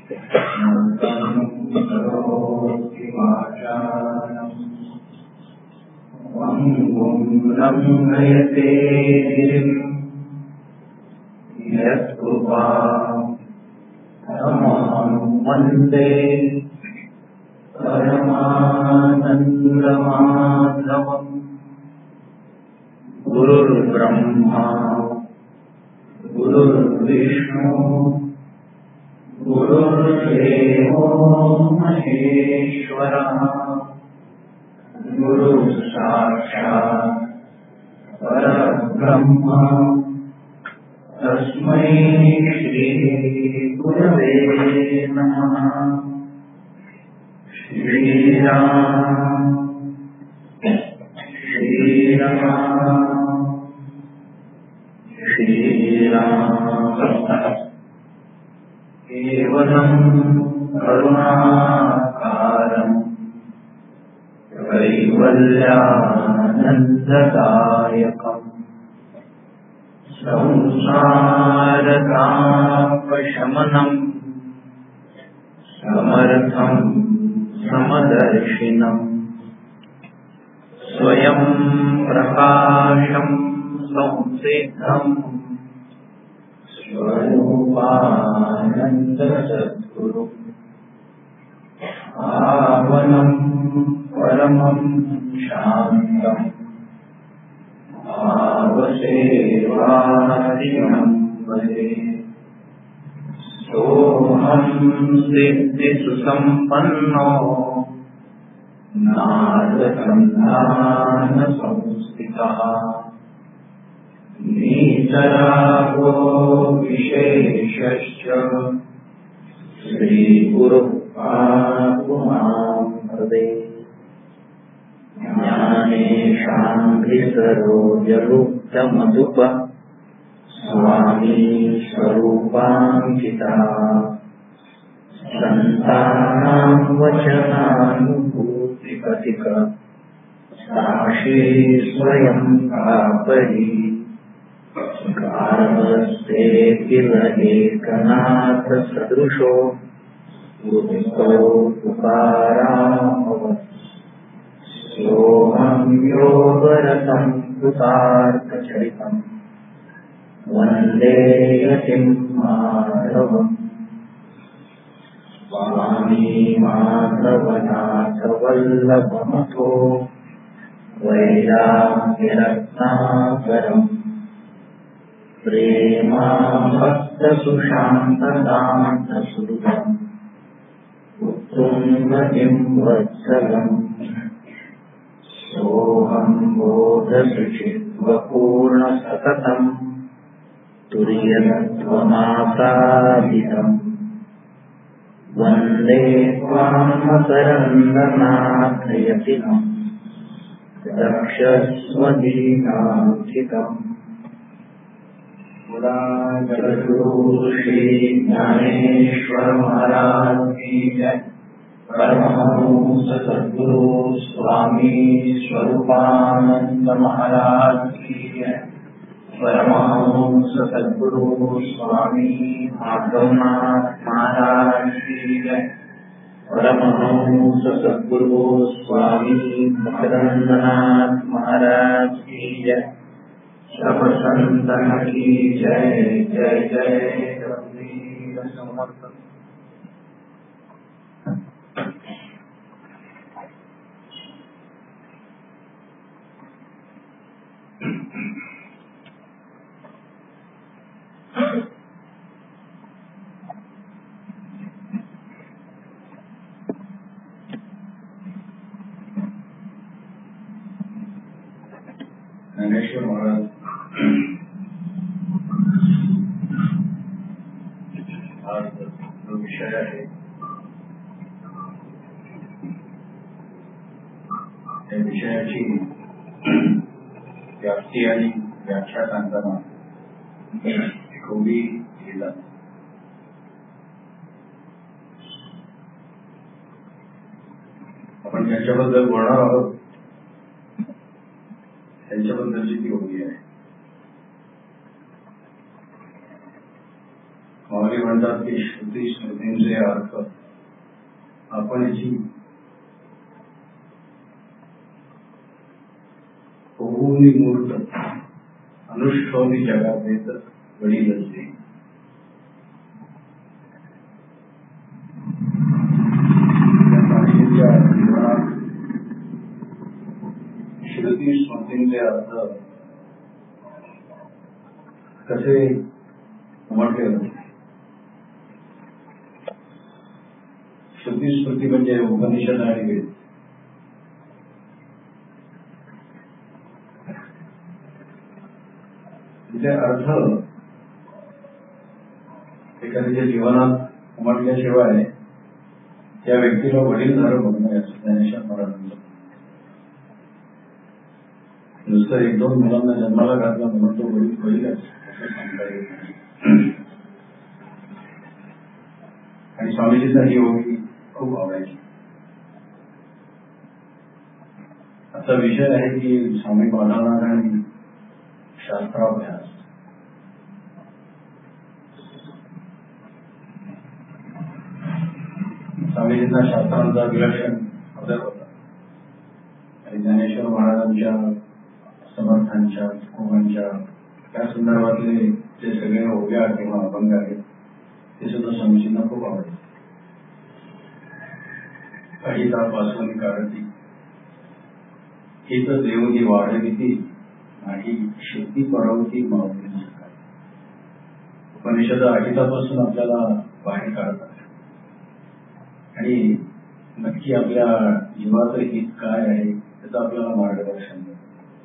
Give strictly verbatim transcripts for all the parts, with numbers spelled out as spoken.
लंघयते गिरिं यत्कृपा तमहं वन्दे परमानन्दमाधवम्। गुरुर्ब्रह्मा गुरुर्विष्णु गुरुर्देवो महेश्वरः गुरुः साक्षात् परब्रह्म तस्मै श्री गुरवे नमः। श्रीराम श्रीराम श्रीराम केवलं करुणाकारं कैवल्यानन्ददायकम् संसारतापशमनं समर्थं समदर्शिनम् स्वयं प्रकाशं संसिद्धम् स्वरूपानन्द सद्गुरु पावनं परमं शान्तम् भावसेवादिनं वदे। सोऽहं सिद्धिसुसम्पन्नो नादसन्धानसंस्थितः नीचरागो विशेषश्च श्रीगुरुः पातु मां हृदे। ज्ञानेशाम्भिसरोजरुक्तमधुप स्वामी स्वरूपाङ्किता सन्तानां वचनानुभूतिपथिक साक्षी स्वयं कापरी गार्हस्थ्ये किल एकनाथ सदृशो बुद्धो तुकारामवत्। सोऽहं योगरतं कृतार्थचरितं वन्दे यतिं माधवम्। स्वामी माधवनाथ वल्लभमथो वैराग्यरत्नाकरम् प्रेमाभक्तसुशान्तदान्तसुहृदम् उत्तुङ्गतिं वत्सलम्। सोऽहं बोधसुचित्वपूर्णसततं तुर्यत्वमासादितम् वन्दे त्वां मकरन्दनाथ यतिनं रक्षस्वदीनाथिकम्। जगद्गुरु श्री ज्ञानेश्वर महाराज की जय। परमहंस सद्गुरु स्वामी स्वरूपानंद महाराज की जय। परमहंस सद्गुरु स्वामी माधवनाथ महाराज की जय। परमहंस सद्गुरु स्वामी मकरंदनाथ महाराज की जय। सब संतन की जय जय जय। रघुवीर समर्थ। ज्ञानेश्वर महाराज आज जो विषय आहे त्या विषयाची व्याप्ती आणि व्याख्या सांगताना कवी लिहिला. आपण ज्याच्याबद्दल बोलणार आहोत त्यांच्याबद्दलची ती ओवी आहे. माऊली म्हणतात म्हणतात की श्रुती स्मृतींचे अर्थ आपण याची होऊनी मूर्त अनुष्ठवणी जगात येत वडील असते. श्रुती स्मृतींचे अर्थ कसे उमटले होते. श्रुती स्मृती म्हणजे उपनिषद आणि वेद. तिचे अर्थ एखाद्याच्या जीवनात उमटल्याशिवाय त्या व्यक्तीला वडीलधारक होत नाही असं ज्ञानेश्वर महाराजांचं. नुसतं एक दोन मुलांना जन्माला घातला म्हणून तो वडील वडीलच असं सांगता येत नाही. आणि स्वामीजींना ही ओळी खूप आवडायची. आता विषय आहे की स्वामी बाळानाथ आणि शास्त्राभ्यास. स्वामीजींना शास्त्रांचा विलक्षण आदर होता आणि ज्ञानेश्वर महाराजांच्या समर्थांच्या तुकोबांच्या त्या संदर्भातले जे सगळे ओव्या किंवा अभंग आहेत ते सुद्धा स्वामीजींना खूप आवडते. अहितापासून काढती हित देवनी वाढविती नाही शेती परवती मावली. उपनिषद अहितापासून आपल्याला बाहेर काढतात आणि नक्की आपल्या जीवाचं हित काय आहे त्याचं आपल्याला मार्गदर्शन देतात.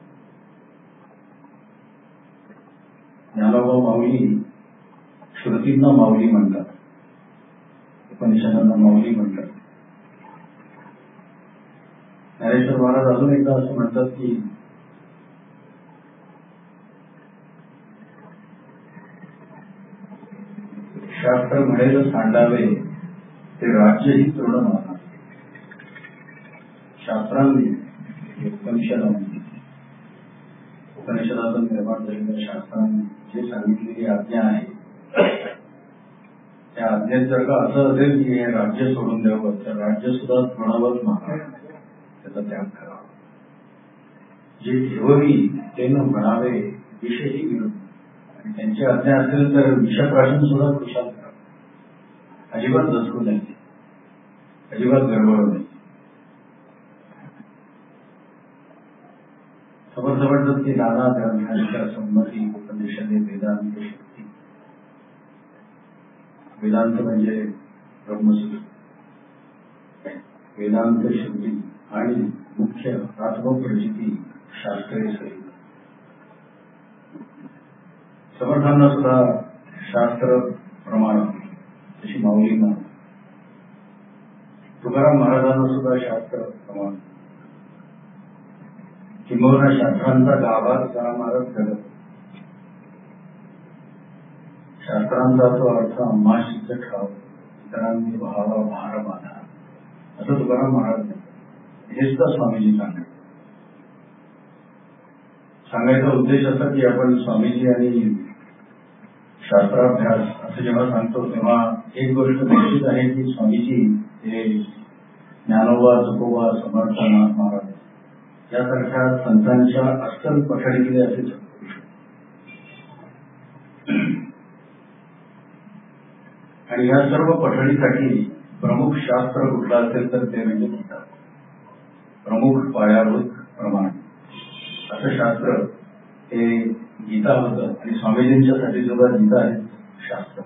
ज्ञानोबा माऊली श्रुतींना माऊली म्हणतात, उपनिषदांना माऊली म्हणतात. ज्ञानेश्वर महाराज अजून एकदा असं म्हणतात की शास्त्र म्हणेल सांडावे ते राज्यही तृण माना. शास्त्रांनी उपनिषदांनी उपनिषदातून निर्माण झालेल्या शास्त्रांनी जे सांगितलेली आज्ञा आहे त्या आज्ञेत जर का असं असेल की हे राज्य सोडून द्यावं तर राज्य सुद्धा तृणावर माना, त्याचा त्याग करावा. जे ठेववी ते न म्हणावे विषयही विरुद्ध. आणि त्यांची आज्ञा असेल तर विषप्राशन सुद्धा खुशाल करा. अजिबात दचकू नाही, अजिबात गडबड नाही. समर्थ म्हणतात की नाना ग्रंथांच्या संमती उपनिषदे वेदांत शक्ती. वेदांत म्हणजे ब्रह्मसूत्र, वेदांत शक्ती आणि मुख्य आत्मप्रचिती शास्त्रे सहित. समर्थांना सुद्धा शास्त्र प्रमाण जशी माऊली मान. तुकाराम महाराजांना सुद्धा शास्त्र प्रमाण. किंबहुना शास्त्रांचा गाभा तुकाराम महाराज करत. शास्त्रांचा तो अर्थ आम्हा सिद्ध ठाव इतरांनी भावा भार बांधा असं तुकाराम महाराज हेच तर स्वामीजी सांगतात. सांगायचा उद्देश असा की आपण स्वामीजी आणि शास्त्राभ्यास असं जेव्हा सांगतो तेव्हा एक गोष्ट निश्चित आहे की स्वामीजी हे ज्ञानोबा तुकोबा समर्थ नाथ महाराज यासारख्या संतांच्या अस्सल पठडीकडे असे शकतो. आणि या सर्व पठडीसाठी प्रमुख शास्त्र कुठलं असेल तर ते म्हणजे गीता. प्रमुख पायाभूत प्रमाण असं शास्त्र हे गीता होतं. आणि स्वामीजींच्यासाठी सुद्धा गीता हे शास्त्र.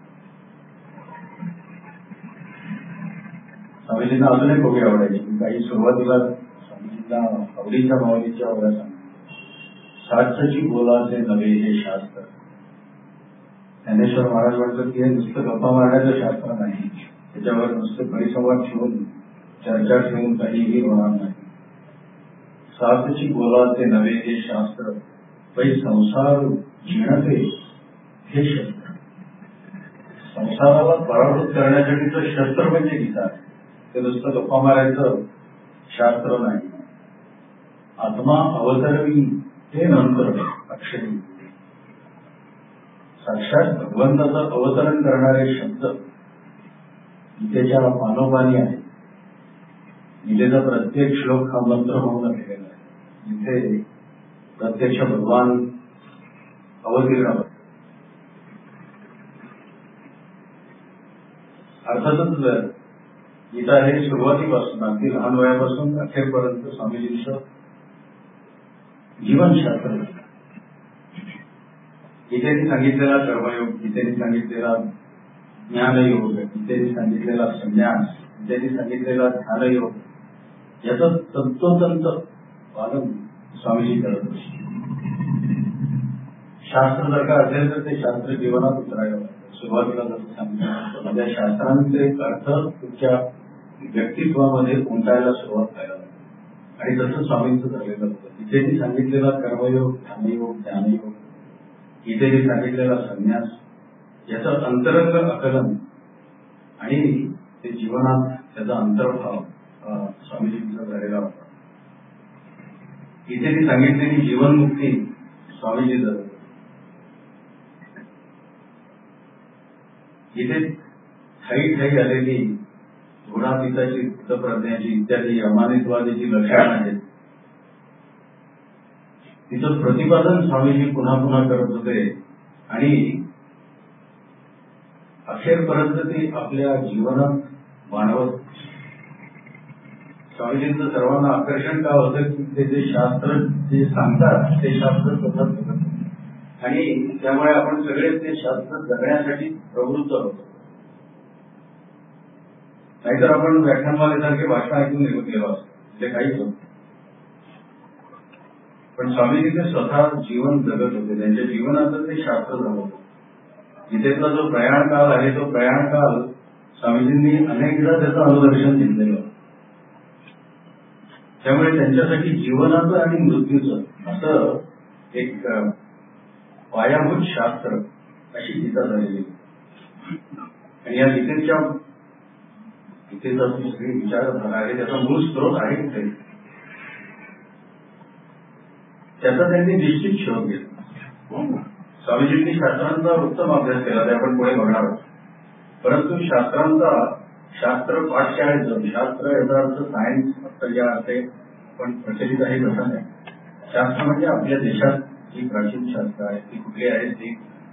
स्वामीजींना अजून एक ओवी आवडायची. काही सुरुवातीला स्वामीजींना आवडीच्या माऊलीच्या ओव्या सांगतात. साधची बोलाचे नवे हे शास्त्र. ज्ञानेश्वर महाराज म्हणतात की हे नुसतं गप्पा मारण्याचं शास्त्र नाही, त्याच्यावर नुसतं परिसंवाद ठेवून चर्चा ठेवून काहीही होणार नाही. साधची बोलाचे नवे हे शास्त्र पै संसार जिणते हे शस्त्र. संसाराला पराभूत करण्यासाठीचं शस्त्र म्हणजे गीता आहे. ते नुसतं गप्पा मारायचं शास्त्र नाही. आत्मा अवतरवी हे नंतर अक्षरी. साक्षात भगवंताचं अवतरण करणारे शब्द गीतेच्या पानोपानी आहे. गीतेचा प्रत्येक श्लोक हा मंत्र होऊन गेलेला आहे, जिथे प्रत्यक्ष भगवान अवतीर्ण होते. अर्थातच गीता हे सुरुवातीपासून अगदी लहान वयापासून अखेरपर्यंत स्वामीजींचं जीवनशास्त्र. गीतेने सांगितलेला कर्मयोग, गीतेने सांगितलेला ज्ञानयोग, गीतेने सांगितलेला संन्यास, गीतेने सांगितलेला ध्यानयोग, याचं तंतोतंत पालन स्वामीजी करत असतात. शास्त्र जर का असेल तर ते शास्त्र जीवनात उतरायला लागतं. सुरुवातीला जसं सांगितलं त्या शास्त्रांचे अर्थ तुमच्या व्यक्तित्वामध्ये उमटायला सुरुवात व्हायला लागते. आणि तसं स्वामींचं झालेलं होतं. गीतेने सांगितलेला कर्मयोग, ध्यानयोग, ज्ञानयोग, गीतेने सांगितलेला संन्यास, याचं अंतरंग आकलन आणि ते जीवनात त्याचा अंतर्भाव स्वामीजींचा झालेला होता. गीतेने सांगितलेली जीवनमुक्ती स्वामीजी जगत. इथे ठाई ठाई आलेली गुणातीताची, चित्तप्रज्ञाची इत्यादी अमानितवादीची लक्षणं आहेत, तिचं प्रतिपादन स्वामीजी पुन्हा पुन्हा करत होते. आणि अखेरपर्यंत ती आपल्या जीवनात मानवत. स्वामीजींचं सर्वांना आकर्षण का होतं की ते जे शास्त्र जे सांगतात ते शास्त्र स्वतः जगत. आणि त्यामुळे आपण सगळे ते शास्त्र जगण्यासाठी प्रवृत्त होतो. नाहीतर आपण व्याख्यानमालेसारखे भाषण ऐकून निघून गेलो असतो, ते काहीच होत. पण स्वामीजी ते स्वतः जीवन जगत होते. त्यांच्या जीवनाचं ते शास्त्र झालं होतं. गीतेतला जो प्रयाण काल आहे तो प्रयाण काल स्वामीजींनी अनेकदा त्याचं अनुदर्शन घेतलेलं होतं. त्यामुळे त्यांच्यासाठी जीवनाचं आणि मृत्यूचं असं एक पायाभूत शास्त्र अशी गीता झालेली. आणि या गीतेच्या गीतेचा जो सगळी विचारधारा आहे त्याचा मूळ स्रोत आहे कुठे, त्याचा त्यांनी निश्चित शोध घेतला. स्वामीजींनी शास्त्रांचा उत्तम अभ्यास केला, ते आपण पुढे बघणार आहोत. परंतु शास्त्रांचा शास्त्र पाठशाळेत जाऊन, शास्त्र याचा अर्थ सायन्स फक्त ज्या अर्थे पण प्रचलित आहे तसं नाही. शास्त्र म्हणजे आपल्या देशात जी प्राचीन शास्त्र आहेत ती कुठली आहेत ती,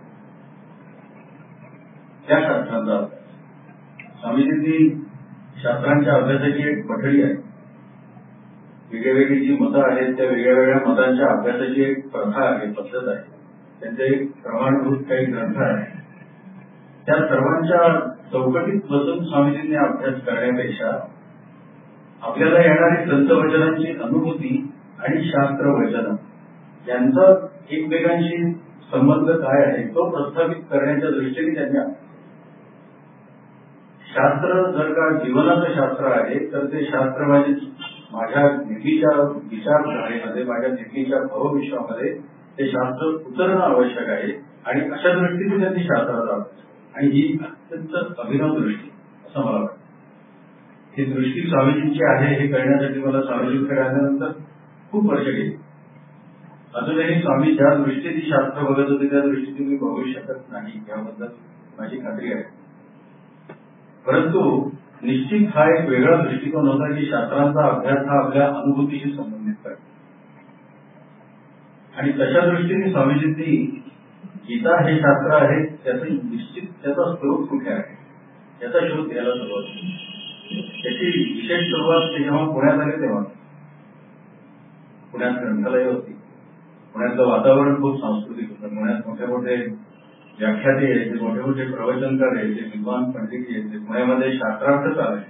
त्या शास्त्रांचा अभ्यास. स्वामीजींनी शास्त्रांच्या अभ्यासाची एक पठडी आहे. वेगवेगळी जी मतं आहेत त्या वेगळ्या वेगळ्या मतांच्या अभ्यासाची एक प्रथा आहे, पद्धत आहे. त्यांचे एक प्रमाणभूत काही ग्रंथ आहे. त्या सर्वांच्या चौकटीत बसून स्वामीजींनी अभ्यास करण्यापेक्षा आपल्याला येणारी संतवचनांची अनुभूती आणि शास्त्र वचन यांचा एकमेकांशी संबंध काय आहे तो प्रस्थापित करण्याच्या दृष्टीने त्यांनी, शास्त्र जर का जीवनाचं शास्त्र आहे तर ते शास्त्र माझे माझ्या नेहमीच्या विचारधारेमध्ये, माझ्या नेहमीच्या भावविश्वामध्ये ते शास्त्र उतरणं आवश्यक आहे. आणि अशा दृष्टीने त्यांनी शास्त्राचा अभ्यास, आणि ही अत्यंत अभिनव दृष्टी असं मला वाटतं. ही दृष्टी स्वामीजींची आहे हे कळण्यासाठी मला स्वामीजींकडे आल्यानंतर खूप वर्ष गेली. अजूनही स्वामी ज्या दृष्टीने शास्त्र बघत होते त्या दृष्टीने मी बघू शकत नाही याबद्दल माझी खात्री आहे. परंतु निश्चित हा एक वेगळा दृष्टिकोन होता की शास्त्रांचा अभ्यास हा आपल्या अनुभूतीशी संबंधित आहे. आणि तशा दृष्टीने स्वामीजींनी गीता हे शास्त्र आहे त्याचं निश्चित त्याचा स्रोत कुठे आहे याचा शोध घ्यायला सुरुवात केली. त्याची विशेष सुरुवात ते जेव्हा पुण्यात आले तेव्हा. पुण्यात ग्रंथालय होती. पुण्यातलं वातावरण खूप सांस्कृतिक होतं. पुण्यात मोठे मोठे व्याख्याते यायचे, मोठे मोठे प्रवचनकार यायचे, विद्वान पंडित यायचे. पुण्यामध्ये शास्त्रार्थ चालायचे.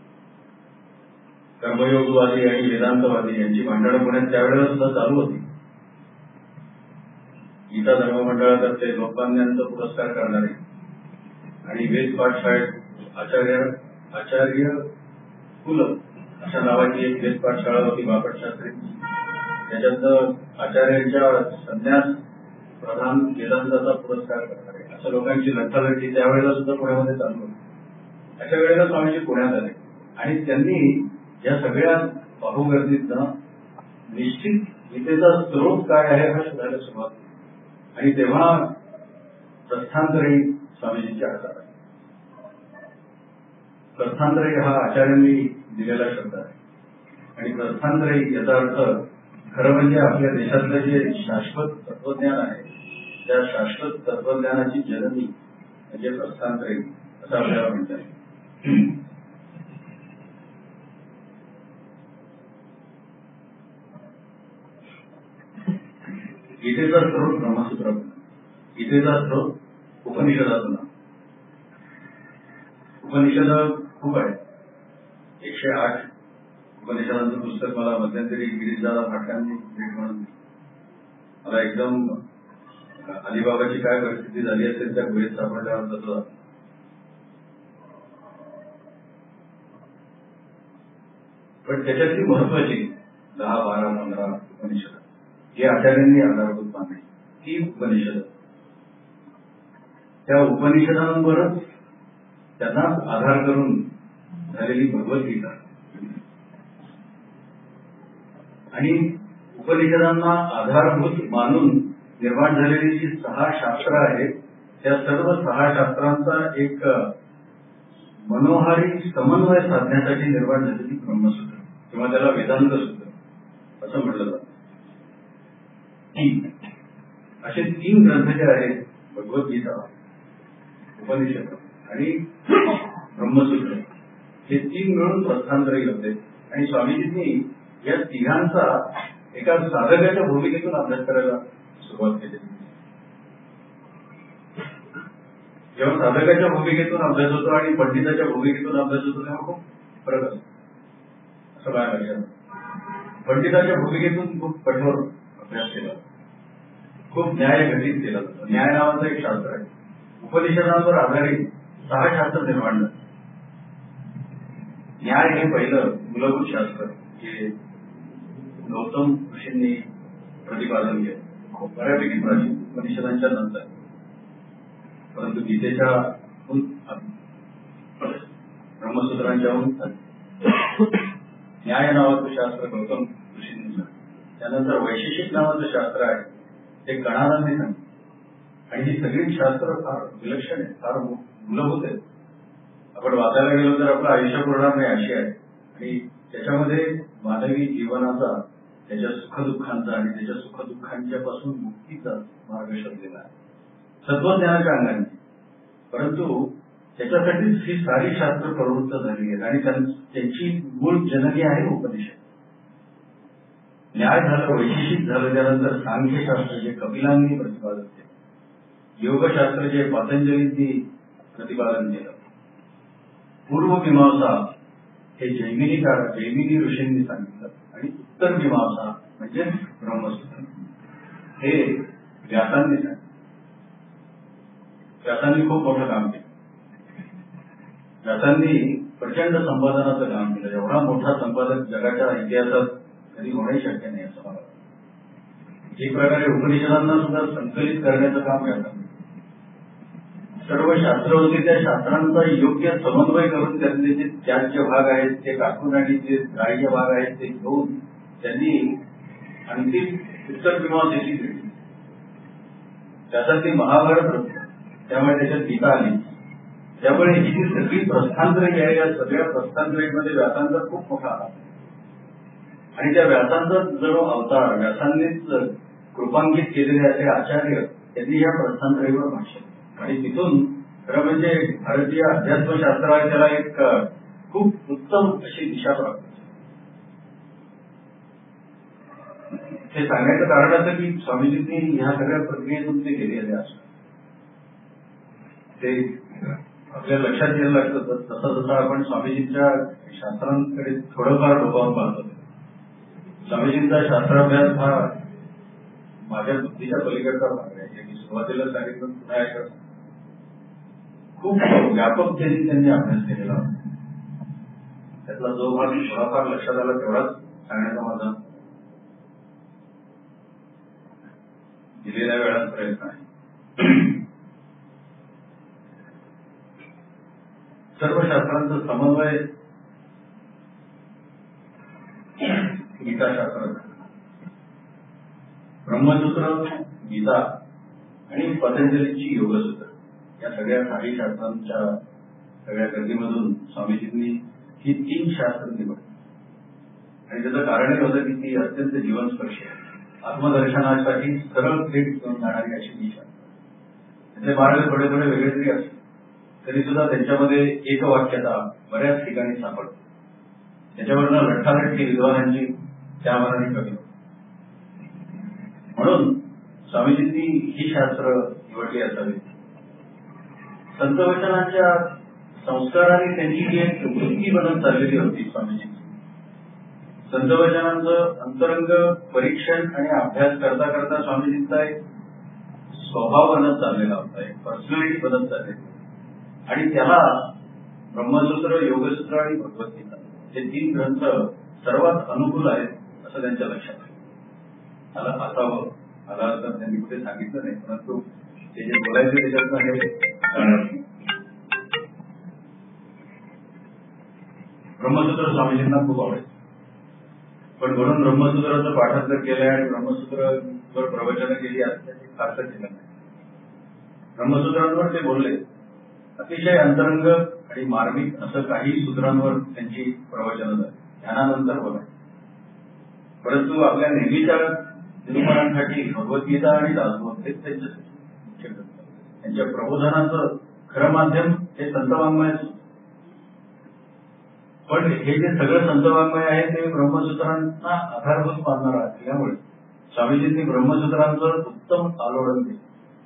कर्मयोगवादी आणि वेदांतवादी यांची भांडणं पुण्यात त्यावेळेला सुद्धा चालू होती. गीता धर्म मंडळातर्फे लोकमान्यांचा पुरस्कार करणारे आणि वेद पाठशाळेत आचार्य आचार्य कुल अशा नावाची एक वेद पाठशाळा होती बापटशास्त्रींची. त्याच्यात आचार्यांच्या संन्यास प्रधान वेदांताचा पुरस्कार करणारे अशा लोकांची लढालढी त्यावेळेला सुद्धा पुण्यामध्ये चालू होती. अशा वेळेला स्वामीजी पुण्यात आले आणि त्यांनी या सगळ्या बाहुगर्दीतनं निश्चित गीतेचा स्रोत काय आहे हा शोधायला सुरुवात केली. आणि तेव्हा प्रस्थानत्रयी स्वामीजींचे आचार आहे. प्रस्थानत्रयी हा आचार्यांनी दिलेला शब्द आहे आणि प्रस्थानत्रयी याचा अर्थ खरं म्हणजे आपल्या देशातलं जे शाश्वत तत्वज्ञान आहे त्या शाश्वत तत्वज्ञानाची जननी म्हणजे प्रस्थानत्रयी असं आपल्याला म्हणता येईल. गीतेचा स्रोत ब्रह्मसूत्र, गीतेचा स्रोत उपनिषदातून. उपनिषद खूप आहे, एकशे आठ उपनिषदांचं पुस्तक मला मध्यंतरी गिरीशदादा फाटकांनी भेट म्हणून मला एकदम अलिबाबाची काय परिस्थिती झाली असेल त्या गुहेत सापडल्यावर तसं. पण त्याच्यातली महत्वाची दहा बारा पंधरा उपनिषद हे आचार्यांनी आधारभूत मानली. ती उपनिषद त्या उपनिषदांवरच त्यांना आधार करून झालेली भगवद्गीता आणि उपनिषदांना आधारभूत मानून निर्माण झालेली जी सहा शास्त्र आहेत त्या सर्व सहा शास्त्रांचा एक मनोहारी समन्वय साधण्यासाठी निर्माण झालेली ब्रह्मसूत्र किंवा त्याला वेदांत सूत्र असं म्हटलं जातं. असे तीन ग्रंथ जे आहेत भगवद्गीता, उपनिषद आणि ब्रह्मसूत्र हे तीन मिळून प्रस्थानत्रयी होते आणि स्वामीजींनी या तिघांचा एका साधकाच्या भूमिकेतून अभ्यास करायला सुरुवात केली. जेव्हा साधकाच्या भूमिकेतून अभ्यास होतो आणि पंडिताच्या भूमिकेतून अभ्यास होतो तेव्हा खूप फरक असतो असं काय लक्षात. पंडिताच्या भूमिकेतून खूप कठोर अभ्यास केला, खूप न्याय घटित केला जातो. न्याय नावाचं एक शास्त्र आहे. उपनिषदांवर आधारित सहा शास्त्र निर्माण झाले. न्याय हे पहिलं मूलभूत शास्त्र जे गौतम ऋषींनी प्रतिपादन केलं, खूप बऱ्यापैकी प्राचीन उपनिषदांच्या नंतर. परंतु गीतेच्या ब्रह्मसूत्रांच्याहून न्याय नावाचं शास्त्र गौतम ऋषींनी. त्यानंतर वैशेषिक नावाचं शास्त्र आहे ते कणादांनी सांगितलं आणि ही सगळी शास्त्र फार विलक्षण आहे, फार मूलभूत आहे. आपण वाचायला गेलो तर आपलं आयुष्य पुरणार नाही अशी आहे आणि त्याच्यामध्ये मानवी जीवनाचा, त्याच्या सुखदुःखांचा आणि त्याच्या सुखदुःखांच्या पासून मुक्तीचा मार्ग शोधलेला आहे तत्वज्ञानाच्या अंगाने. परंतु त्याच्यासाठीच ही सारी शास्त्र प्रवृत्त झाली आहेत आणि त्यांची मूळ जननी आहे उपनिषद. न्याय झालं, वैशेषिक झालं, त्यानंतर सांख्यशास्त्र जे कपिलांनी प्रतिपादन केलं, योगशास्त्र जे पतंजलींनी प्रतिपादन केलं, पूर्वमीमांसा हे जैमिनी जैमिनी ऋषींनी सांगितलं आणि उत्तर मीमांसा म्हणजे ब्रह्मसूत्र हे व्यासांनी सांगितलं. व्यासांनी खूप मोठं काम केलं. व्यासांनी प्रचंड संपादनाचं काम केलं. एवढा मोठा संपादक जगाच्या इतिहासात कधी होणे शक्य नाही असं मला वाटतं. एक प्रकारे उपनिषदांना सुद्धा संकलित करण्याचं काम व्यासांनी. सर्व शास्त्र होते त्या शास्त्रांचा योग्य समन्वय करून त्यातले जे त्याचे भाग आहेत ते काढून आणि जे ग्राह्य भाग आहेत ते घेऊन त्यांनी अंतिम उत्तर मीमांसेची घेतली. त्यासाठी महाभारत होतं, त्यामुळे त्याच्यात गीता आली. त्यामुळे ही जी सगळी प्रस्थानत्रयी आहे या सगळ्या प्रस्थानत्रयीमध्ये व्यासांचा खूप मोठा हात आहे आणि त्या व्यासांचा जणू अवतार व्यासांनीच कृपांकित केलेले असे आचार्य त्यांनी या प्रस्थानत्रयीवर भाष्य आणि तिथून खरं म्हणजे भारतीय अध्यात्मशास्त्राला त्याला एक खूप उत्तम अशी दिशा प्राप्त. हे सांगायचं कारण असं की स्वामीजींनी ह्या सगळ्या प्रक्रियेतून ते गेलेले असतात. ते आपल्या लक्षात यायला लागतं. तसं जसं आपण स्वामीजींच्या शास्त्रांकडे थोडंफार डोकावून पाहतो. स्वामीजींचा शास्त्राभ्यास हा माझ्या बुद्धीच्या पलीकडचा भाग आहे. मी सुरुवातीला सांगितलं पुन्हा एक खूप व्यापकतेने त्यांनी अभ्यास केलेला होता. त्यातला जो भाग थोडाफार लक्षात आला तेवढाच सांगण्याचा माझा दिलेल्या वेळात प्रयत्न आहे. सर्व शास्त्रांचा समन्वय गीताशास्त्र, ब्रह्मसूत्र, गीता आणि पतंजलीची योगसूत्र या सगळ्या काही शास्त्रांच्या सगळ्या गर्दीमधून स्वामीजींनी ही तीन शास्त्र निवडली आणि त्याचं कारणही होतं की ती अत्यंत जीवनस्पर्शी आहे. आत्मदर्शनासाठी सरळ थेट घेऊन जाणारी अशी ती शास्त्र. त्याचे मार्ग थोडे थोडे वेगळे जरी असले तरी सुद्धा त्यांच्यामध्ये एक वाक्यता बऱ्याच ठिकाणी सापडते. त्याच्यावरनं लठ्ठालठ्ठी विद्वानांची त्या मनाने कमी होती. म्हणून स्वामीजींनी ही शास्त्र निवडली असावी. संतवचनांच्या संस्काराने त्यांची जी एक वृत्ती बनत चाललेली होती स्वामीजींची. संतवचनांचं अंतरंग परीक्षण आणि अभ्यास करता करता स्वामीजींचा एक स्वभाव बनत चाललेला होता, एक पर्सनॅलिटी बनत चाललेली आणि त्याला ब्रह्मसूत्र, योगसूत्र आणि भगवद्गीता हे तीन ग्रंथ सर्वात अनुकूल आहेत असं त्यांच्या लक्षात आलं. मला असावं मला तर त्यांनी कुठे सांगितलं नाही, परंतु ते जे बोलायचे त्याच्यात ब्रह्मसूत्र स्वामीजींना खूप आवडेल. पण म्हणून ब्रह्मसूत्राचं पाठांतर केलंय आणि ब्रह्मसूत्रावर प्रवचनं केली असल्याचे फारसं केलं नाही. ब्रह्मसूत्रांवर ते बोलले. अतिशय अंतरंग आणि मार्मिक असं काही सूत्रांवर त्यांची प्रवचनं झाली. ज्ञानानंतर बोलाय. परंतु आपल्या नेहमीच्या निरूपणांसाठी भगवद्गीता आणि दासबोध हेच त्यांच्यासाठी मुख्य ग्रंथ. त्यांच्या प्रबोधनाचं खरं माध्यम हे संतवाङ्मय. पण हे जे सगळं संतवाङ्मय आहे ते ब्रह्मसूत्रांना आधारभूत मानणार असल्यामुळे स्वामीजींनी ब्रह्मसूत्रांचं उत्तम आलोडन केलं.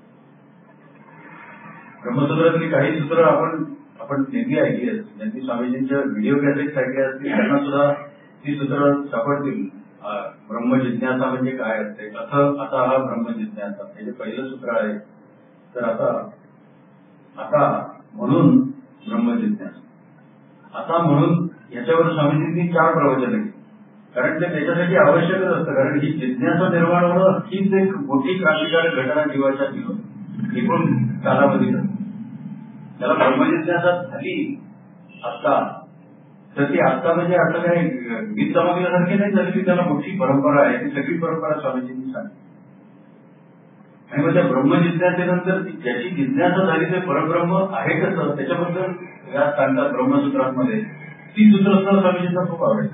ब्रह्मसूत्रातली काही सूत्र आपण आपण नेहमी ऐकली असतील. ज्यांनी स्वामीजींच्या व्हिडिओ कॅसेट ऐकले असतील त्यांना सुद्धा ती सूत्र सापडतील. ब्रह्मजिज्ञासा म्हणजे काय असते, असं आता हा ब्रह्मजिज्ञासा हे जे पहिलं सूत्र आहे. तर आता आता म्हणून ब्रह्मजिज्ञासा आता म्हणून याच्यावर स्वामीजींनी चार प्रवचन केली. कारण ते त्याच्यासाठी आवश्यकच असतं. कारण ही जिज्ञासा निर्माण होणं हीच एक मोठी क्रांतिकारक घटना जीवाच्या जीवन एकूण कालावधीत. त्याला ब्रह्मजिज्ञासा झाली आता तर ती आता म्हणजे असं काही गीत चमकल्यासारखी नाही झाली. त्याला मोठी परंपरा आहे. ती सगळी परंपरा स्वामीजींनी सांगितली. आणि मग त्या ब्रह्मजिज्ञासेनंतर ज्याची जिज्ञासा झाली ते परब्रह्म आहे कसं त्याच्याबद्दल या सांगतात ब्रह्मसूत्रांमध्ये. ती सूत्र सुद्धा स्वामीजींना खूप आवडेल.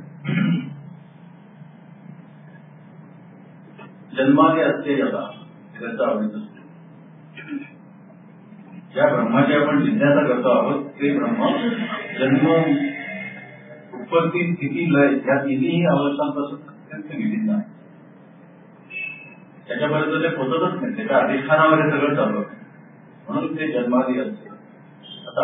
जन्माने असते याला त्याचं आवडीचं. ज्या ब्रह्माची आपण जिज्ञासा करतो आहोत ते ब्रह्म जन्म, उत्पत्ती, स्थिती, लय या तिन्ही अवस्थांपासून अत्यंत विभिन्न आहे. त्याच्यापर्यंत ते पोचतच नाही. त्याच्या अधिष्ठानावर हे सगळं चालू आहे. म्हणून ते जन्मादी असते. आता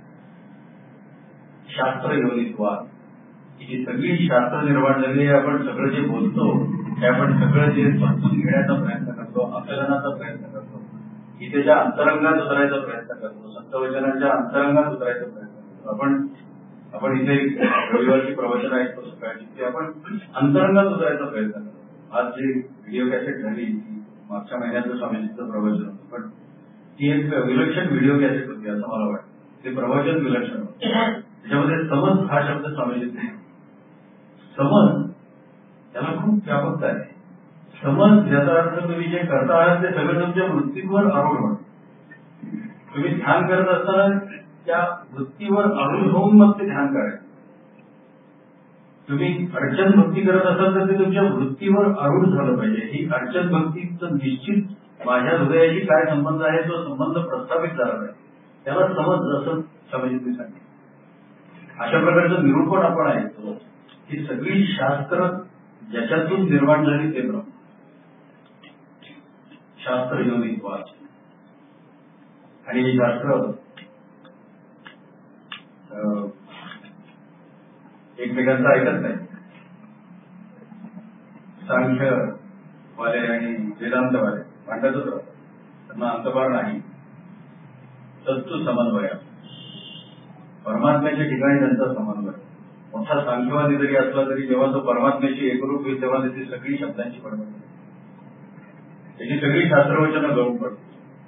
शास्त्र योनित्वाद ही सगळी शास्त्र निर्माण झाली. आपण सगळं जे बोलतो ते आपण सगळं जे समजून घेण्याचा प्रयत्न करतो, आकलनाचा प्रयत्न करतो, गीतेच्या अंतरंगात उतरायचा प्रयत्न करतो, संतवचनांच्या अंतरंगात उतरायचा प्रयत्न करतो. आपण आपण इथे रविवारची प्रवचन ऐकतो सकाळची ते आपण अंतरंगात उतरायचा प्रयत्न करतो. आज जी व्हिडिओ कॅसेट झाली मागच्या महिन्यातलं स्वामीजींचं प्रवचन होतं. पण ती एक विलक्षण व्हिडिओ कॅसेट होती असं मला वाटतं. ते प्रवचन विलक्षण होतं. त्याच्यामध्ये समज हा शब्द स्वामीजींनी समज त्याला खूप व्यापकता आहे. समज याचा अर्थ तुम्ही जे करता आहात ते सगळं तुमच्या वृत्तीवर आरूढ होणं. तुम्ही ध्यान करत असताना त्या वृत्तीवर आरूढ होऊन मग ते ध्यान करायचं. तुम्ही अर्चन भक्ती करत असाल तर ते तुमच्या वृत्तीवर आरूढ झालं पाहिजे. ही अर्चन भक्तीचं निश्चित माझ्या हृदयाशी काय संबंध आहे तो संबंध प्रस्थापित झाला पाहिजे. त्याला समज असं स्वामीजींनी सांगितलं. अशा प्रकारचं निरूपण आपण ऐकतो. ही सगळी शास्त्र ज्याच्यातून निर्माण झाली ते ब्रह्म. शास्त्र योनित्वाद आणि हे शास्त्र एकमेकांचं ऐकत नाही. सांख्य वाले आणि वेदांत वाले भांडतच राहतात. त्यांना अंतभार नाही. तत्व समन्वय परमात्म्याच्या ठिकाणी त्यांचा समन्वय. मोठा सांख्यवादी जरी असला तरी जेव्हा तो परमात्म्याशी एकरूप होईल तेव्हा त्याची सगळी शब्दांची पडवड त्याची सगळी शास्त्रवचनं गळून पडते.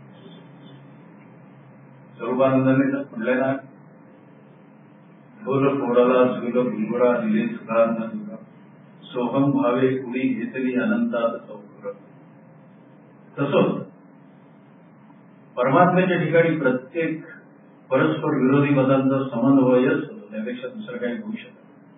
स्वरूपानंदांनी म्हणलं ना बोल फोडाला सुल भुंगुरा दिले सुधा न सुधा सोहम भावे कुणी घेतली अनंतात चौकुर. तसंच परमात्म्याच्या ठिकाणी प्रत्येक परस्पर विरोधी मतांचा समन्वयच होतो, त्यापेक्षा दुसरं काही होऊ शकत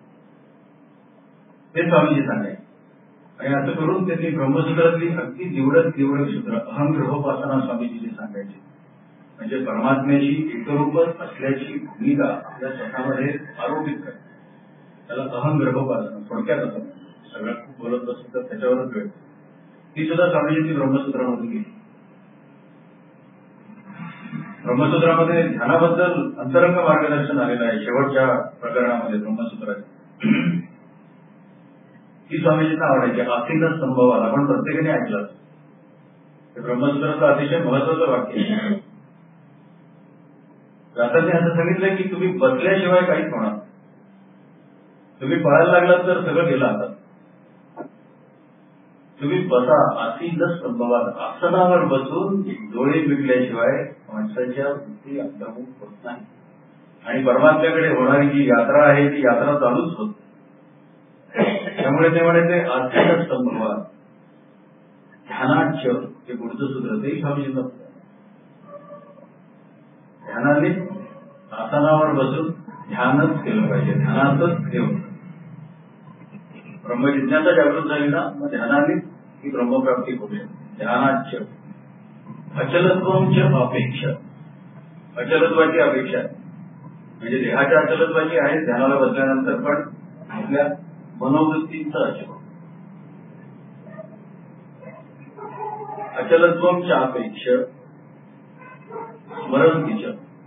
ते स्वामीजी सांगायचे. आणि असं करून त्यांनी ब्रह्मसूत्रातली अगदी निवडत निवडक सूत्र अहंग्रहोपासना स्वामीजी सांगायचे. म्हणजे परमात्म्याशी एकरूपच असल्याची भूमिका आपल्या स्वतःमध्ये आरोपित करते, त्याला अहंग्रहोपासना. थोडक्यात असं सगळं खूप बोलत बसलं तर त्याच्यावरच वेळ, ती सुद्धा स्वामीजींनी ब्रह्मसूत्रामध्ये केली. ब्रह्मसूत्रामध्ये ध्यानाबद्दल अंतरंग मार्गदर्शन आलेलं आहे शेवटच्या प्रकरणामध्ये ब्रह्मसूत्राचे. ही स्वामीजींना आवडायची. आसीन संभवाला आपण प्रत्येकाने ऐकलं. ते ब्रह्मसूत्राचं अतिशय महत्वाचं वाक्य आहे. दादांनी असं सांगितलंय की तुम्ही बसल्याशिवाय काहीच होणार. तुम्ही पळायला लागलात तर सगळं गेलं आता. तुम्ही बसा. आसीन संभवाला, आसनावर बसून डोळे मिटल्याशिवाय माणसाच्या बुद्धी अंतर्मुख होत नाही. आणि परमात्म्याकडे होणारी जी यात्रा आहे ती यात्रा चालूच होत. त्यामुळे ते म्हणायचे आसीन संभवा ध्यानाच्य, हे पुढचं सूत्र तेही स्वामीजींना ध्यानाने आसनावर बसून ध्यानच केलं पाहिजे, ध्यानातच ठेवून. ब्रह्मजिज्ञासा जागृत झाली ना, मग ध्यानाने ही ब्रह्मप्राप्ती होऊ शकते. ध्यानाच्य अचलत्वच अपेक्षा, अचलत्वाची अपेक्षा म्हणजे देहाच्या अचलत्वाची आहे ध्यानाला बसल्यानंतर, पण आपल्या मनोवृत्तींचं अचल अचलत्वच्या अपेक्षा स्मरणतीच्या.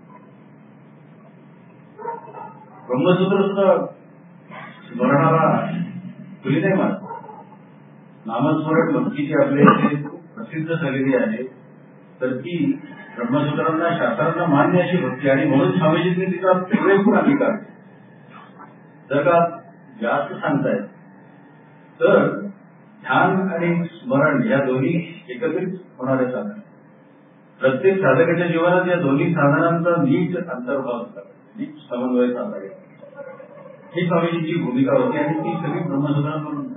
ब्रह्मसूत्र सुद्धा स्मरणाला खुली नाही मानत. नामस्मरण भक्तीची आपल्या खूप प्रसिद्ध झालेली आहे, तर ती ब्रह्मसूत्रांना शास्त्रांना मान्य अशी भक्ती. आणि म्हणून स्वामीजींनी तिचा पुरेपूर अंगीकार. जर का जास्त सांगतायत तर ध्यान आणि स्मरण या दोन्ही एकत्रित होणारे साधन. प्रत्येक साधकाच्या जीवनात या दोन्ही साधनांचा नीट अंतर्भाव असतात, नीट समन्वय साधावे, ही स्वामीजींची भूमिका होती. आणि ती सगळी ब्रह्मसूत्रांवरून.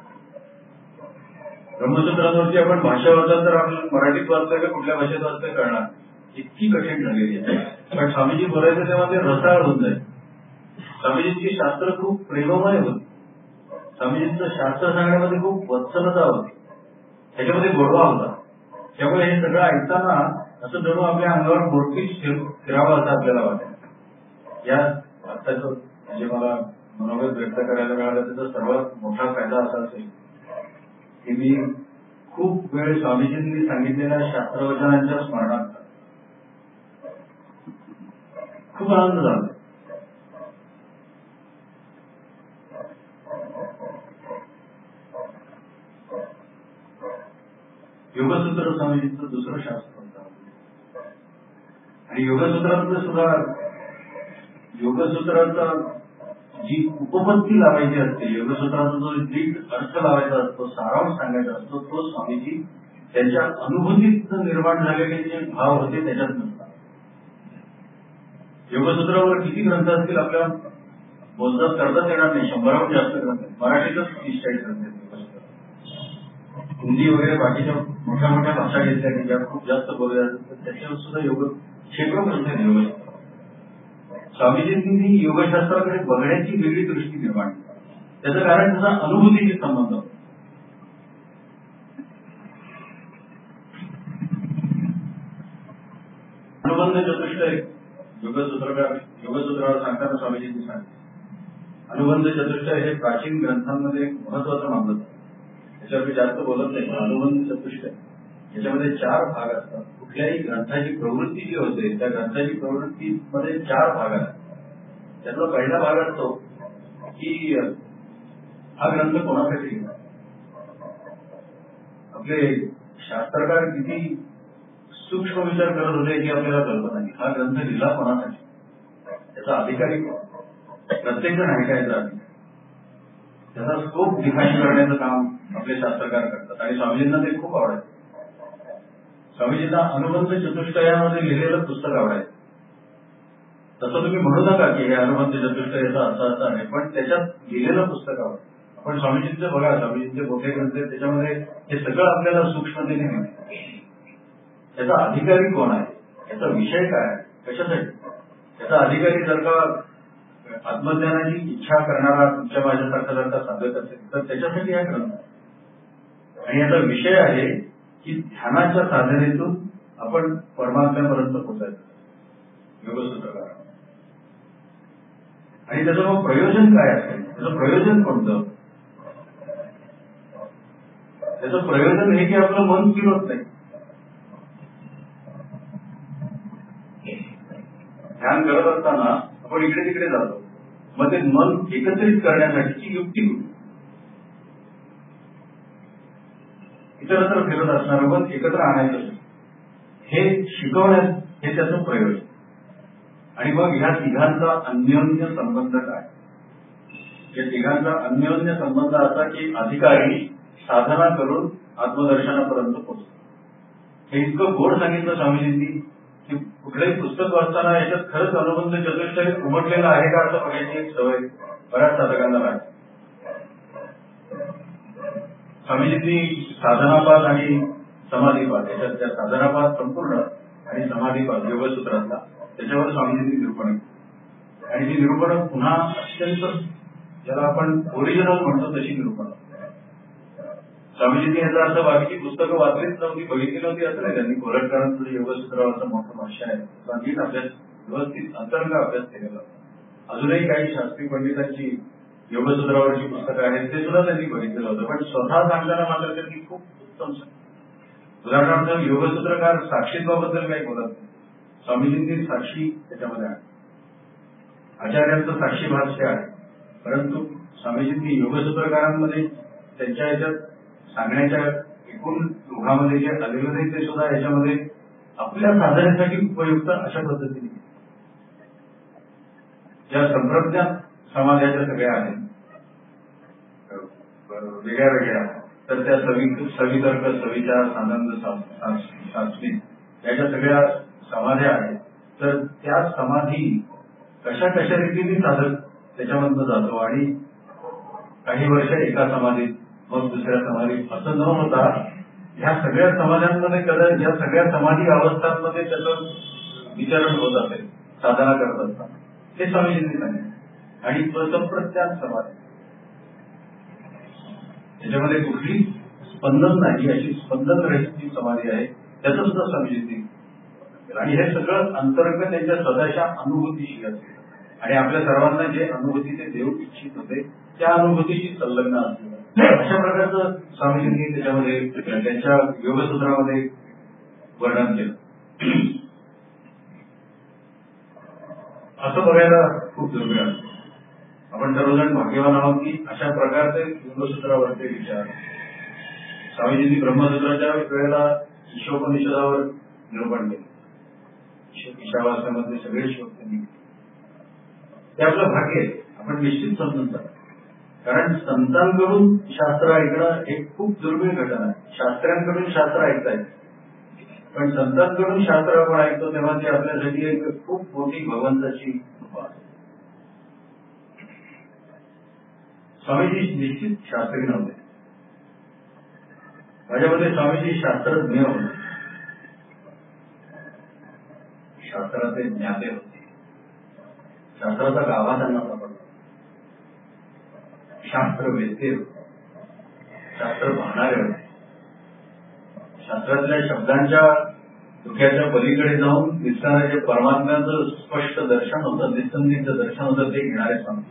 ब्रह्मसूत्रांवरची आपण भाषा वाचाल तर आपल्याला मराठीत वाचतोय का कुठल्या भाषेत वाचतोय कळणार, इतकी कठीण झालेली आहे. पण स्वामीजी बोलायचं तेव्हा ते रसाळ होऊन जाईल. स्वामीजींची शास्त्र खूप प्रेममय होती. स्वामीजींचं शास्त्र सांगण्यामध्ये खूप वत्सलता होती, त्याच्यामध्ये गोडवा होता. त्यामुळे हे सगळं ऐकताना असं जणू आपल्या अंगावर मोठीच फिरावं असं आपल्याला वाटतं. या आत्ताचं म्हणजे मला मनोगत व्यक्त करायला मिळालं त्याचा सर्वात मोठा फायदा असा असेल की मी खूप वेळ स्वामीजींनी सांगितलेल्या शास्त्रवचनांच्या स्मरणात खूप आनंद झाला. योगसूत्र स्वामीजींचं दुसरं शास्त्र होतं. आणि योगसूत्रातलं सुद्धा योगसूत्राचा जी उपपत्ती लावायची असते, योगसूत्राचा जो नीट अर्थ लावायचा असतो, सारांश सांगायचा असतो, तो स्वामीजी त्यांच्या अनुभूतीत निर्माण झालेले जे भाव होते त्याच्यात नसतात. योगसूत्रावर किती ग्रंथ असतील आपल्या बोलतात करताच येणार नाही. शंभराहून जास्त ग्रंथ मराठीतच तीस चाळीस ग्रंथ आहेत. हिंदी वगैरे बाकीच्या मोठ्या मोठ्या भाषा घेतल्या की ज्या खूप जास्त बोलल्या जातात त्याच्यावर सुद्धा योग शेकडो ग्रंथ आहेत. योगशास्त्र स्वामीजींनी योगशास्त्राकडे बघण्याची वेगळी दृष्टी निर्माण केली. त्याचं कारण त्याचा अनुभूतीशी संबंध होता. अनुबंध चतुष्टय योगसूत्रकार योगसूत्रावर सांगताना स्वामीजींनी सांगितले. अनुबंध चतुष्टय हे प्राचीन ग्रंथांमध्ये एक महत्वाचं मानलं जातं. त्याच्यावर मी जास्त बोलत नाही, पण अनुबंध चतुष्टय याच्यामध्ये चार भाग असतात. कुठल्याही ग्रंथाची प्रवृत्ती जी होते त्या ग्रंथाची प्रवृत्तीमध्ये चार भाग असतात. त्यातला पहिला भाग असतो की हा ग्रंथ कोणासाठी लिहिला. आपले शास्त्रकार किती सूक्ष्म विचार करत होते की आपल्याला कल्पना नाही. हा ग्रंथ लिहिला कोणासाठी, त्याचा अधिकारी प्रत्येक जण ऐकायचा अधिकारी, त्याचा स्कोप डिफाईन करण्याचं काम आपले शास्त्रकार करतात. आणि स्वामीजींना ते खूप आवडायचं. स्वामीजींना अनुबंध चतुष्टयामध्ये लिहिलेलं पुस्तक आवडायचं. तसं तुम्ही म्हणू नका की हे अनुबंध चतुष्टयाचा असं असं आहे, पण त्याच्यात लिहिलेलं पुस्तक आवडतं. आपण स्वामीजींचं बघा, स्वामीजींचे मोठे ग्रंथ त्याच्यामध्ये हे सगळं आपल्याला सूक्ष्मतेने मिळतं. त्याचा अधिकारी कोण आहे, याचा विषय काय, कशासाठी, त्याचा अधिकारी जर का आत्मज्ञानाची इच्छा करणारा तुमच्या माझ्यासारखा जर का साधक असेल तर त्याच्यासाठी हा ग्रंथ आहे. आणि याचा विषय आहे की ध्यानाच्या साधनेतून आपण परमात्म्यापर्यंत पोहोचायचं योगसूत्रकार. आणि त्याचं मग प्रयोजन काय असेल, त्याचं प्रयोजन कोणतं? त्याचं प्रयोजन हे की आपलं मन फिरत नाही. ध्यान करत असताना आपण इकडे तिकडे जातो, मग ते मन एकत्रित करण्यासाठीची युक्ती होती. इतरत्र फिरत असणारं मन एकत्र आणायचं हे शिकवण्यात हे त्याचं प्रयोजन. आणि मग ह्या तिघांचा अन्योन्य संबंध काय? या तिघांचा अन्योन्य संबंध असा की अधिकारी साधना करून आत्मदर्शनापर्यंत पोहोचतो. हे इतकं गोड सांगितलं स्वामीजींनी की कुठलंही पुस्तक वाचताना याच्यात खरंच अनुबंध चतुष्टय उमटलेला आहे का असं बघायची एक सवय बऱ्याच साधकांना लागते. स्वामीजींनी साधनापात आणि समाधीपात याच्यात त्या साधनापात संपूर्ण आणि समाधीपात योगसूत्रातला त्याच्यावर स्वामीजींनी निरूपण केलं. आणि ती निरूपण पुन्हा अत्यंत ज्याला आपण ओरिजिनल म्हणतो तशी निरूपण. स्वामीजींनी याचा अर्थ बाकीची पुस्तकं वाचलीच नव्हती, बघितली नव्हती असं नाही. त्यांनी कोरटकरांचं योगसूत्रावरचं मोठं भाष्य आहे, नीट अभ्यास व्यवस्थित अंतरंग अभ्यास केलेला. अजूनही काही शास्त्री पंडितांची योगसूत्रावरची पुस्तकं आहेत ते सुद्धा त्यांनी बघितलेलं होतं, पण स्वतः सांगताना मात्र त्यांनी खूप उत्तम सांगितलं. उदाहरणार्थ योगसूत्रकार साक्षीत्वाबद्दल काही बोलत नाही. स्वामीजींनी साक्षी त्याच्यामध्ये आहे, आचार्यांचं साक्षी भाष्य आहे, परंतु स्वामीजींनी योगसूत्रकारांमध्ये त्यांच्या याच्यात सांगण्याच्या एकूण युगामध्ये जे आलेलं नाही ते सुद्धा याच्यामध्ये आपल्या साधनेसाठी उपयुक्त अशा पद्धतीने ज्या संप्रज्ञात समाजाच्या सगळ्या आहेत वेगळ्या वेगळ्या, तर त्या सवि सवितर्क सविचार आनंद सात्विक याच्या सगळ्या समाध्या आहेत. तर त्या समाधी कशा कशा रीतीने साधक त्याच्यामधनं जातो आणि काही वर्ष एका समाधीत मग दुसऱ्या समाधीत असं न होता ह्या सगळ्या समाध्यांमध्ये कदाचित या सगळ्या समाधी अवस्थांमध्ये त्याचं विचारण होत असेल साधना करत असताना, हे स्वामीजींनी सांगितलं. आणि संप्रज्ञात समाधी त्याच्यामध्ये कुठली स्पंदन नाही अशी स्पंदन रहित जी समाधी आहे त्याचं सुद्धा स्वामीजींनी. आणि हे सगळं अंतर्गत त्यांच्या स्वतःच्या अनुभूतीशी असेल आणि आपल्या सर्वांना जे अनुभूती ते देऊ इच्छित होते त्या अनुभूतीशी संलग्न असेल अशा प्रकारचं स्वामीजींनी त्याच्यामध्ये त्यांच्या योगसूत्रामध्ये वर्णन केलं. असं बघायला खूप दुर्मिळ असतं. आपण सर्वजण भाग्यवान आहोत की अशा प्रकारचे योगसूत्रावरचे विचार स्वामीजींनी ब्रह्मसूत्राच्या वेळेला ईशोपनिषदावर निरूपण केले. ईशावास्यामधले सगळे श्लोक त्यांनी ते आपलं भाग्य आहे. आपण निश्चित समजून जातो, कारण संतांकडून शास्त्र ऐकणं एक खूप दुर्मिळ घटना आहे. शास्त्र्यांकडून शास्त्र ऐकतायत, पण संतांकडून शास्त्र आपण ऐकतो तेव्हा ते आपल्यासाठी एक खूप मोठी भगवंताची कृपा आहे. स्वामीजी निश्चित शास्त्री नव्हते. माझ्यामध्ये स्वामीजी शास्त्रज्ञ होते, शास्त्राचे ज्ञाते होते, शास्त्राचा गाभा त्यांना सापडला, शास्त्र वेदते होते, शास्त्र पाहणारे होते, शास्त्रातल्या शब्दांच्या धुक्याच्या पलीकडे जाऊन दिसणारे जे परमात्म्याचं स्पष्ट दर्शन होतं, निसंदिग्ध दर्शन होतं ते घेणारे स्वामी.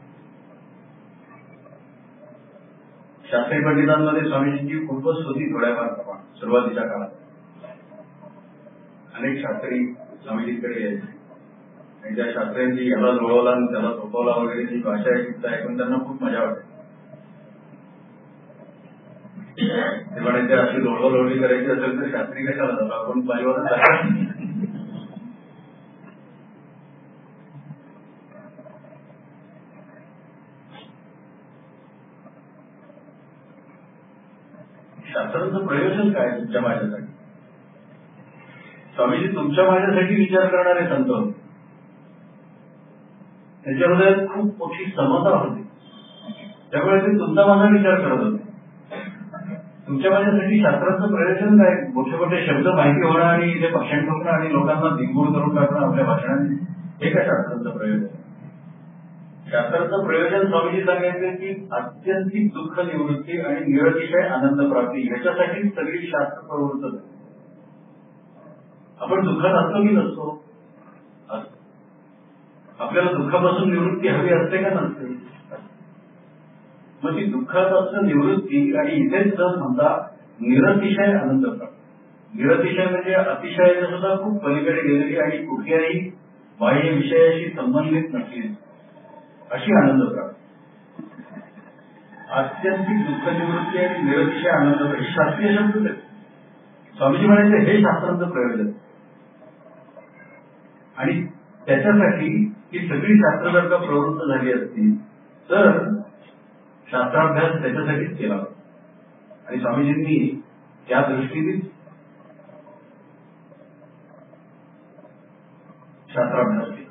शास्त्री पंडितांमध्ये स्वामीजींची खूपच होती थोड्याफार प्रमाण. सुरुवातीच्या काळात अनेक शास्त्री स्वामीजींकडे यायचे आणि त्या शास्त्र्यांची याला जुळवला आणि त्याला झोपवला वगैरे जी भाषा आहे ऐकून त्यांना खूप मजा वाटते. ते म्हणायचे अशी लोळवलोळी करायची असेल तर शास्त्री कशाला जातो, आपण पायीवरच जातो. शास्त्राचं प्रयोजन काय तुमच्या माझ्यासाठी? स्वामीजी तुमच्या माझ्यासाठी विचार करणारे संत होते. त्यांच्या हृदयात खूप मोठी समता होती, त्यामुळे ते तुमचा माझा विचार करत होते. तुमच्या माझ्यासाठी शास्त्राचं प्रयोजन काय? मोठे मोठे शब्द माहिती होणं आणि ते पक्षांत ठोकणं आणि लोकांना दिग्भूर करून टाकणं आपल्या भाषणाने, हे काय शास्त्राचं प्रयोजन? शास्त्राचं प्रयोजन स्वामीजी सांगायचे की आत्यंतिक दुःख निवृत्ती आणि निरतिशय आनंद प्राप्ती, ह्याच्यासाठी सगळी शास्त्र प्रवृत्त झाली. आपण दुःखात असतो की नसतो? आपल्याला दुःखापासून निवृत्ती हवी असते का नसते? मग ती दुःखापासून निवृत्ती आणि इथेच जर म्हणता निरतिशय आनंद प्राप्ती. निरतिशय म्हणजे अतिशयाच्या सुद्धा खूप पलीकडे गेलेली आणि कुठल्याही बाह्य विषयाशी संबंधित नसली अशी आनंद प्राप्ती. आत्यंतिक दुःख निवृत्ती आणि निरतिशय आनंद हे शास्त्रीय शब्द आहेत. स्वामीजी म्हणायचे हे शास्त्रांचं प्रयोजन. आणि त्याच्यासाठी ही सगळी शास्त्र जर का प्रवृत्त झाली असती तर शास्त्राभ्यास त्याच्यासाठीच केला होता. आणि स्वामीजींनी त्या दृष्टीने शास्त्राभ्यास केला.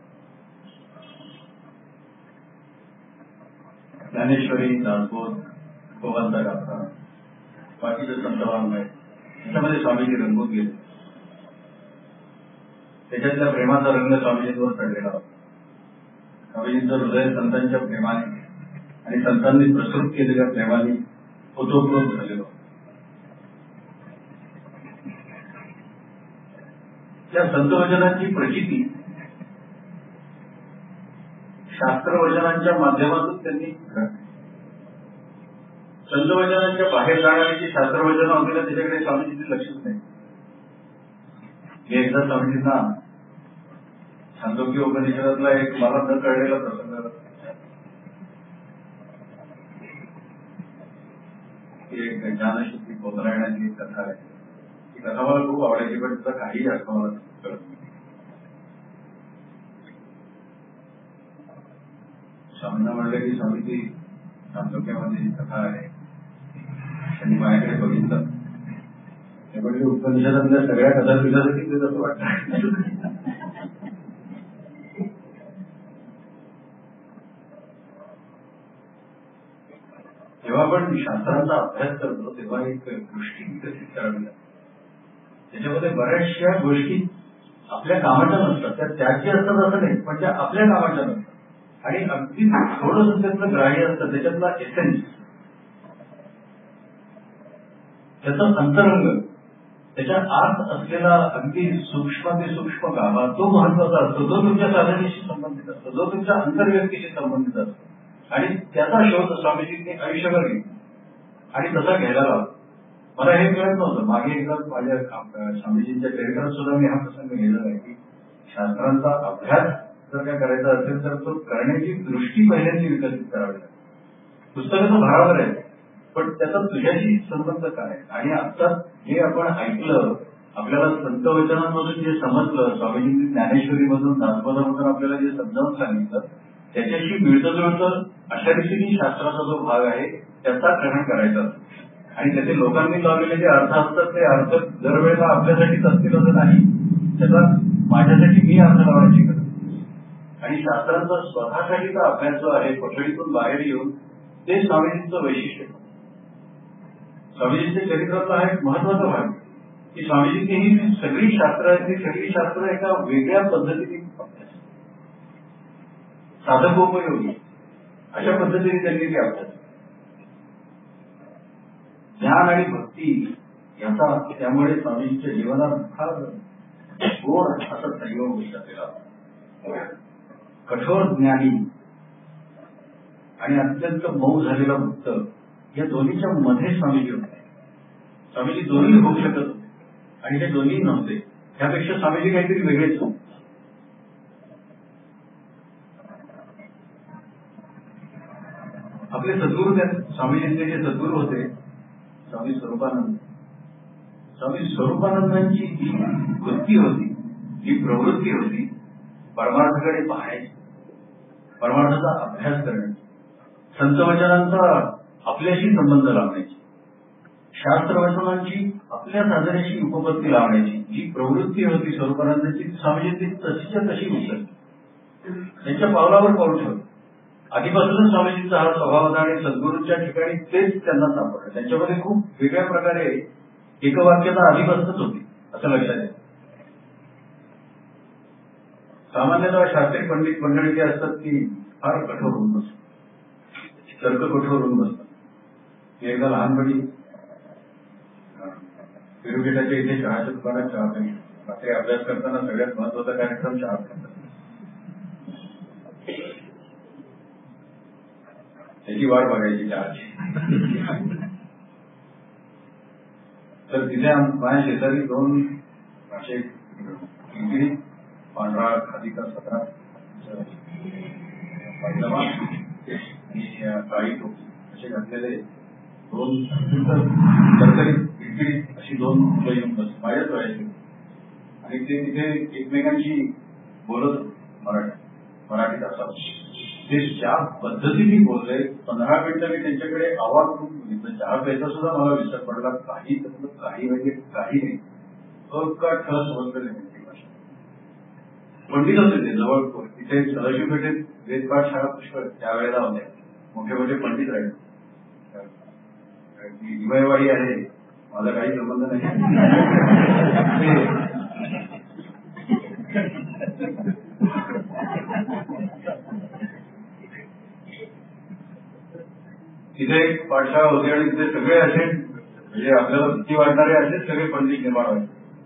ज्ञानेश्वरी, दासबोध, गोवंत गाथा, बाकीचे संतवांग आहेत, त्याच्यामध्ये स्वामीजी रंगून गेले. त्याच्यातल्या प्रेमाचा रंग स्वामीजींवर चढलेला होता. स्वामीजींचं हृदय संतांच्या प्रेमाने आणि संतांनी प्रसृत केलेल्या प्रेमाने ओतप्रोत झालेलं. त्या संतवचनांची प्रचिती शास्त्रवचनांच्या माध्यमातून त्यांनी संतवचनांच्या बाहेर जाणारी शास्त्रवचनं होती ना त्याच्याकडे स्वामीजींचं लक्षच नाही. मी एकदा स्वामीजींना छांदोग्य उपनिषदातला एक मला न कळलेला प्रसंग, एक ज्ञानशक्ती पोतरायणाची एक कथा आहे. ती कथा मला खूप आवडायची, पण तिचा काही अर्थ मला कळत नाही. स्वामींना म्हणलं की स्वामीजी छांदोग्यामध्ये कथा आहे, त्यांनी माझ्याकडे बघितलं. ते म्हणजे उपनिषदातल्या सगळ्या कथा तुझ्यासाठी ते तसं वाटतं. जेव्हा आपण शास्त्रांचा अभ्यास करतो तेव्हा एक गोष्टी विकसित करावी लागते. त्याच्यामध्ये बऱ्याचशा गोष्टी आपल्या कामाच्या नसतात, त्या त्याची असतात असं नाही, पण त्या आपल्या कामाच्या नसतात. आणि अगदी थोडंसं त्यातलं ग्राह्य असतं, त्याच्यातला एसेन्स, त्याचा अंतरंग, त्याच्या आत असलेला अगदी सूक्ष्म ते सूक्ष्म गाभा, तो महत्वाचा असतो, जो तुमच्या साधनेशी संबंधित असतो, जो तुमच्या अंतर्व्यक्तीशी संबंधित असतो. आणि त्याचा शोध स्वामीजींनी आयुष्यभर घेतला आणि तसा घ्यायला लावला. मला हे कळत नव्हतं. मागे एकदा माझ्या स्वामीजींच्या चरित्रात सुद्धा मी हा प्रसंग घेतला आहे की शास्त्रांचा अभ्यास जर काय करायचा असेल तर तो करण्याची दृष्टी पहिल्यांदा विकसित करावी लागते. पुस्तकाचं बरोबर आहे, पण त्याचा तुझ्याशी संबंध काय? आणि आता जे आपण ऐकलं, आपल्याला संतवचनांमधून जे समजलं, स्वामीजींनी ज्ञानेश्वरीमधून, दासबोधामधून आपल्याला जे समजावून सांगितलं, त्याच्याशी मिळतं जुळतं अशा रीतीने शास्त्राचा जो भाग आहे त्याचा ग्रहण करायचा. आणि त्याचे लोकांनी लावलेले जे अर्थ असतात ते अर्थ दरवेळेला आपल्यासाठीच असतील असं नाही. त्याचा माझ्यासाठी मी अर्थ लावायची गरज. आणि शास्त्रांचा स्वतःसाठीचा अभ्यास जो आहे कोठडीतून बाहेर येऊन, ते स्वामीजींचं वैशिष्ट्य. स्वामीजींच्या चरित्रातला हा एक महत्वाचा भाग की स्वामीजींनी ही सगळी शास्त्र आहेत, ती सगळी शास्त्र एका वेगळ्या पद्धतीने साधकोपयोगी अशा पद्धतीने त्यांनी ते अभ्यास. ज्ञान आणि भक्ती याचा त्यामुळे स्वामींच्या जीवनात फार गोड असा संयोग झालेला. कठोर ज्ञानी आणि अत्यंत मऊ झालेला भक्त या दोन्हीच्या मध्ये स्वामीजी होते. स्वामीजी दोन्ही होऊ शकत होते आणि हे दोन्ही नव्हते. त्यापेक्षा स्वामीजी काहीतरी वेगळेच होते. आपले सद्गुरू, त्या स्वामीजींचे जे सद्गुरू होते स्वामी स्वरूपानंद, स्वामी स्वरूपानंदांची जी वृत्ती होती, जी प्रवृत्ती होती, परमार्थाकडे पाहण्याची, परमार्थाचा अभ्यास करण्याची, संतवचनांचा आपल्याशी संबंध लावण्याची, शास्त्रवचनांची आपल्या साधनेशी उपपत्ती लावण्याची जी प्रवृत्ती होती स्वरूपानंदांची, स्वामीजींनी तशीच्या तशी उचलली. त्यांच्या पावलावर पाऊल ठेवलं आधीपासूनच स्वामीजींचा हा स्वभाव होता आणि सद्गुरूंच्या ठिकाणी तेच त्यांना सापडलं. त्यांच्यामध्ये खूप वेगळ्या प्रकारे एकवाक्यता आधीपासूनच होती असं लक्षात येतं. सामान्यतः शास्त्रीय पंडित मंडळी जे असतात ती फार कठोर होऊन बसतात, तर्क कठोर होऊन बसतात. एकदा लहानपणी विरुगेटाच्या इथे चहाच्या दुकानात चहा प्यायला, रात्री अभ्यास करताना सगळ्यात महत्वाचा कार्यक्रम चहा प्यायचा. त्याची वाट बघायची चहाची. तर तिथे माझ्या शेजारी दोन असे इंग्रजी पांढरा खादीचा सतरा पायजमा आणि काळी टोपी असे घातलेले दोन तरतरीत किडकिडीत अशी दोन मुलं येऊन बस माझ्याच वयाची आणि ते तिथे एकमेकांशी बोलत मराठी मराठीत असावं. ते ज्या पद्धतीने बोलले पंधरा मिनिटं मी त्यांच्याकडे आवाज करून बघितलं. चहा प्यायचा सुद्धा मला विसर पडला. काही त्यातलं काही म्हणजे काही नाही. का ठस बसलेले नाही भाषा. पंडित होते ते जवळ तिथे सदाशिव पेठेत वेदपाठ शाळा पुष्कळ त्यावेळेला होत्या. मोठे मोठे पंडित राहिले. हिमायवाडी आहे माझा काही संबंध नाही. तिथे एक पाठशाळा होती आणि तिथे सगळे असे म्हणजे आपल्याला भीती वाटणारे असेच सगळे पंडित निर्माण व्हायचे.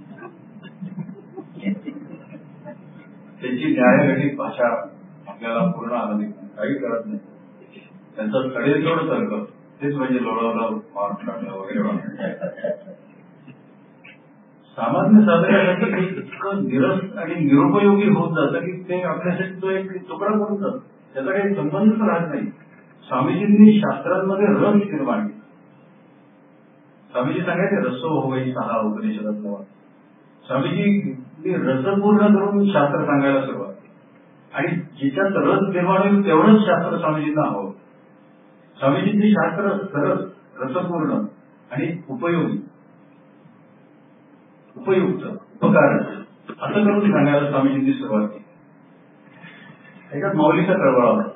त्यांची न्यायगठित भाषा आपल्याला पूर्ण आनंदी काही करत नाही. त्यांचं कडेजोड तर्क तेच म्हणजे लोळवलं मार्क टाकलं वगैरे. सामान्य साधकासाठी इतकं निरस आणि निरुपयोगी होत जातं की ते आपल्यासाठी तो एक तुकडा करून जातो. त्याचा काही संबंधच राहत नाही. स्वामीजींनी शास्त्रांमध्ये रस निर्माण केला. स्वामीजी सांगायचे रसो होई सहा उपनिषदातला. स्वामीजी रसपूर्ण करून शास्त्र सांगायला सुरुवात केली आणि जिच्यात रस निर्माण होईल तेवढंच शास्त्र स्वामीजींना हवं. स्वामीजींनी शास्त्र सरस रसपूर्ण आणि उपयोगी उपयुक्त उपकार असं करून सांगायला स्वामीजींनी सुरुवात केली. त्याच्यात मौलिका कळवळा होता.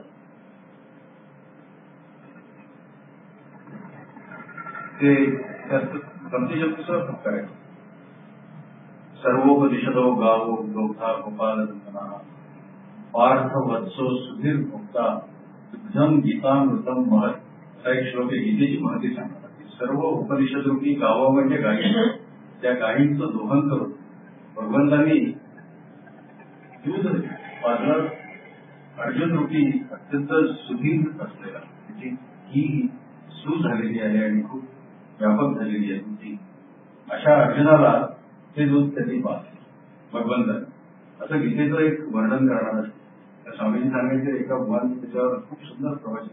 ते गमतीजमतीचं करायचं. सर्वोपनिषदो गावो दोग्धा गोपाल पार्थ वत्सो सुधीर भोक्ता दुग्धम गीतामृतम महत असा एक श्लोक आहे. गीतेची महती सांगतात. सर्व उपनिषद रूपी गावं म्हणजे गायी. त्या गायींचं दोहन करून भगवंतांनी दूध पाजलं. अर्जुन रूपी अत्यंत सुधीर असलेला त्याची ही सू झालेली आहे आणि खूप व्यापक झालेली आहे तुमची अशा अर्जुनाला ते दूध त्यांनी पाजलं भगवंतांनी. असं गीतेचं एक वर्णन करणार असतं. स्वामीजी सांगायचे एका भगवान त्याच्यावर खूप सुंदर प्रवचन,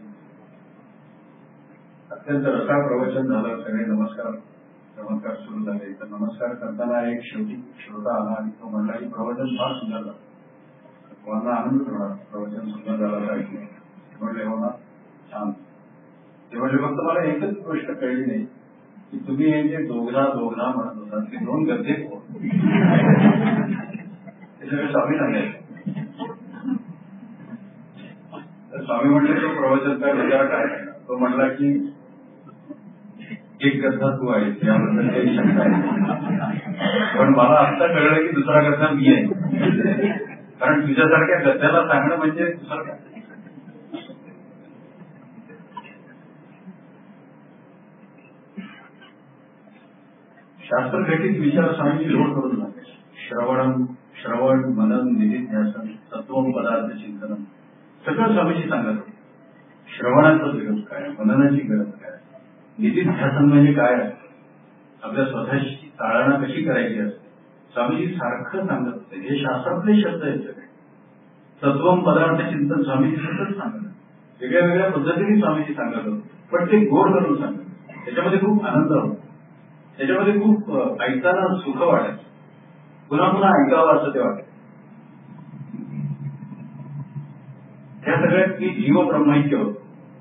अत्यंत रसाळ प्रवचन झालं. सगळे नमस्कार चमत्कार सुरू झाले. तर नमस्कार करताना एक शेवटी श्रोता आला आणि तो म्हणला की प्रवचन फार सुंदर झालं. भगवानला आनंद होणार प्रवचन सुंदर झाला तर ऐकलं. म्हणले हो ना छान. ते म्हणले फक्त मला एकच गोष्ट कळली नाही की तुम्ही हे जे दोघा दोघा म्हणत होता ते दोन गद्दे कोण. ते सगळे स्वामी सांगायचे. तर स्वामी म्हणले तो प्रवचन काय विचार काय. तो म्हणला की एक गद्दा तू आहे याबद्दल काही शंका आहे पण मला आत्ता कळलं की दुसरा गद्दा मी आहे. कारण तुझ्यासारख्या गद्द्याला सांगणं म्हणजे दुसरं काय. शास्त्रघटित विचार स्वामीजी लोड करून लागले. श्रवण श्रवण मनन निधिध्यासन तत्व पदार्थ चिंतन सगळं स्वामीजी सांगत होते. श्रवणाचं गरज काय, मननाची गरज काय, निधिध्यासन म्हणजे काय असतं, आपल्या स्वतःची चाळणा कशी करायची असते स्वामीजी सारखं सांगत होते. हे शास्त्रातले शब्द आहेत सगळे. तत्वम पदार्थ चिंतन स्वामीजी सतत सांगत होते. वेगळ्या वेगळ्या पद्धतीने स्वामीजी सांगत होते पण ते गोड करून सांगत. त्याच्यामध्ये खूप आनंद होता. त्याच्यामध्ये खूप ऐकताना सुख वाटायचं. पुन्हा पुन्हा ऐकावं असं ते वाटत. त्या सगळ्यात की जीव ब्रह्मैक्य होत.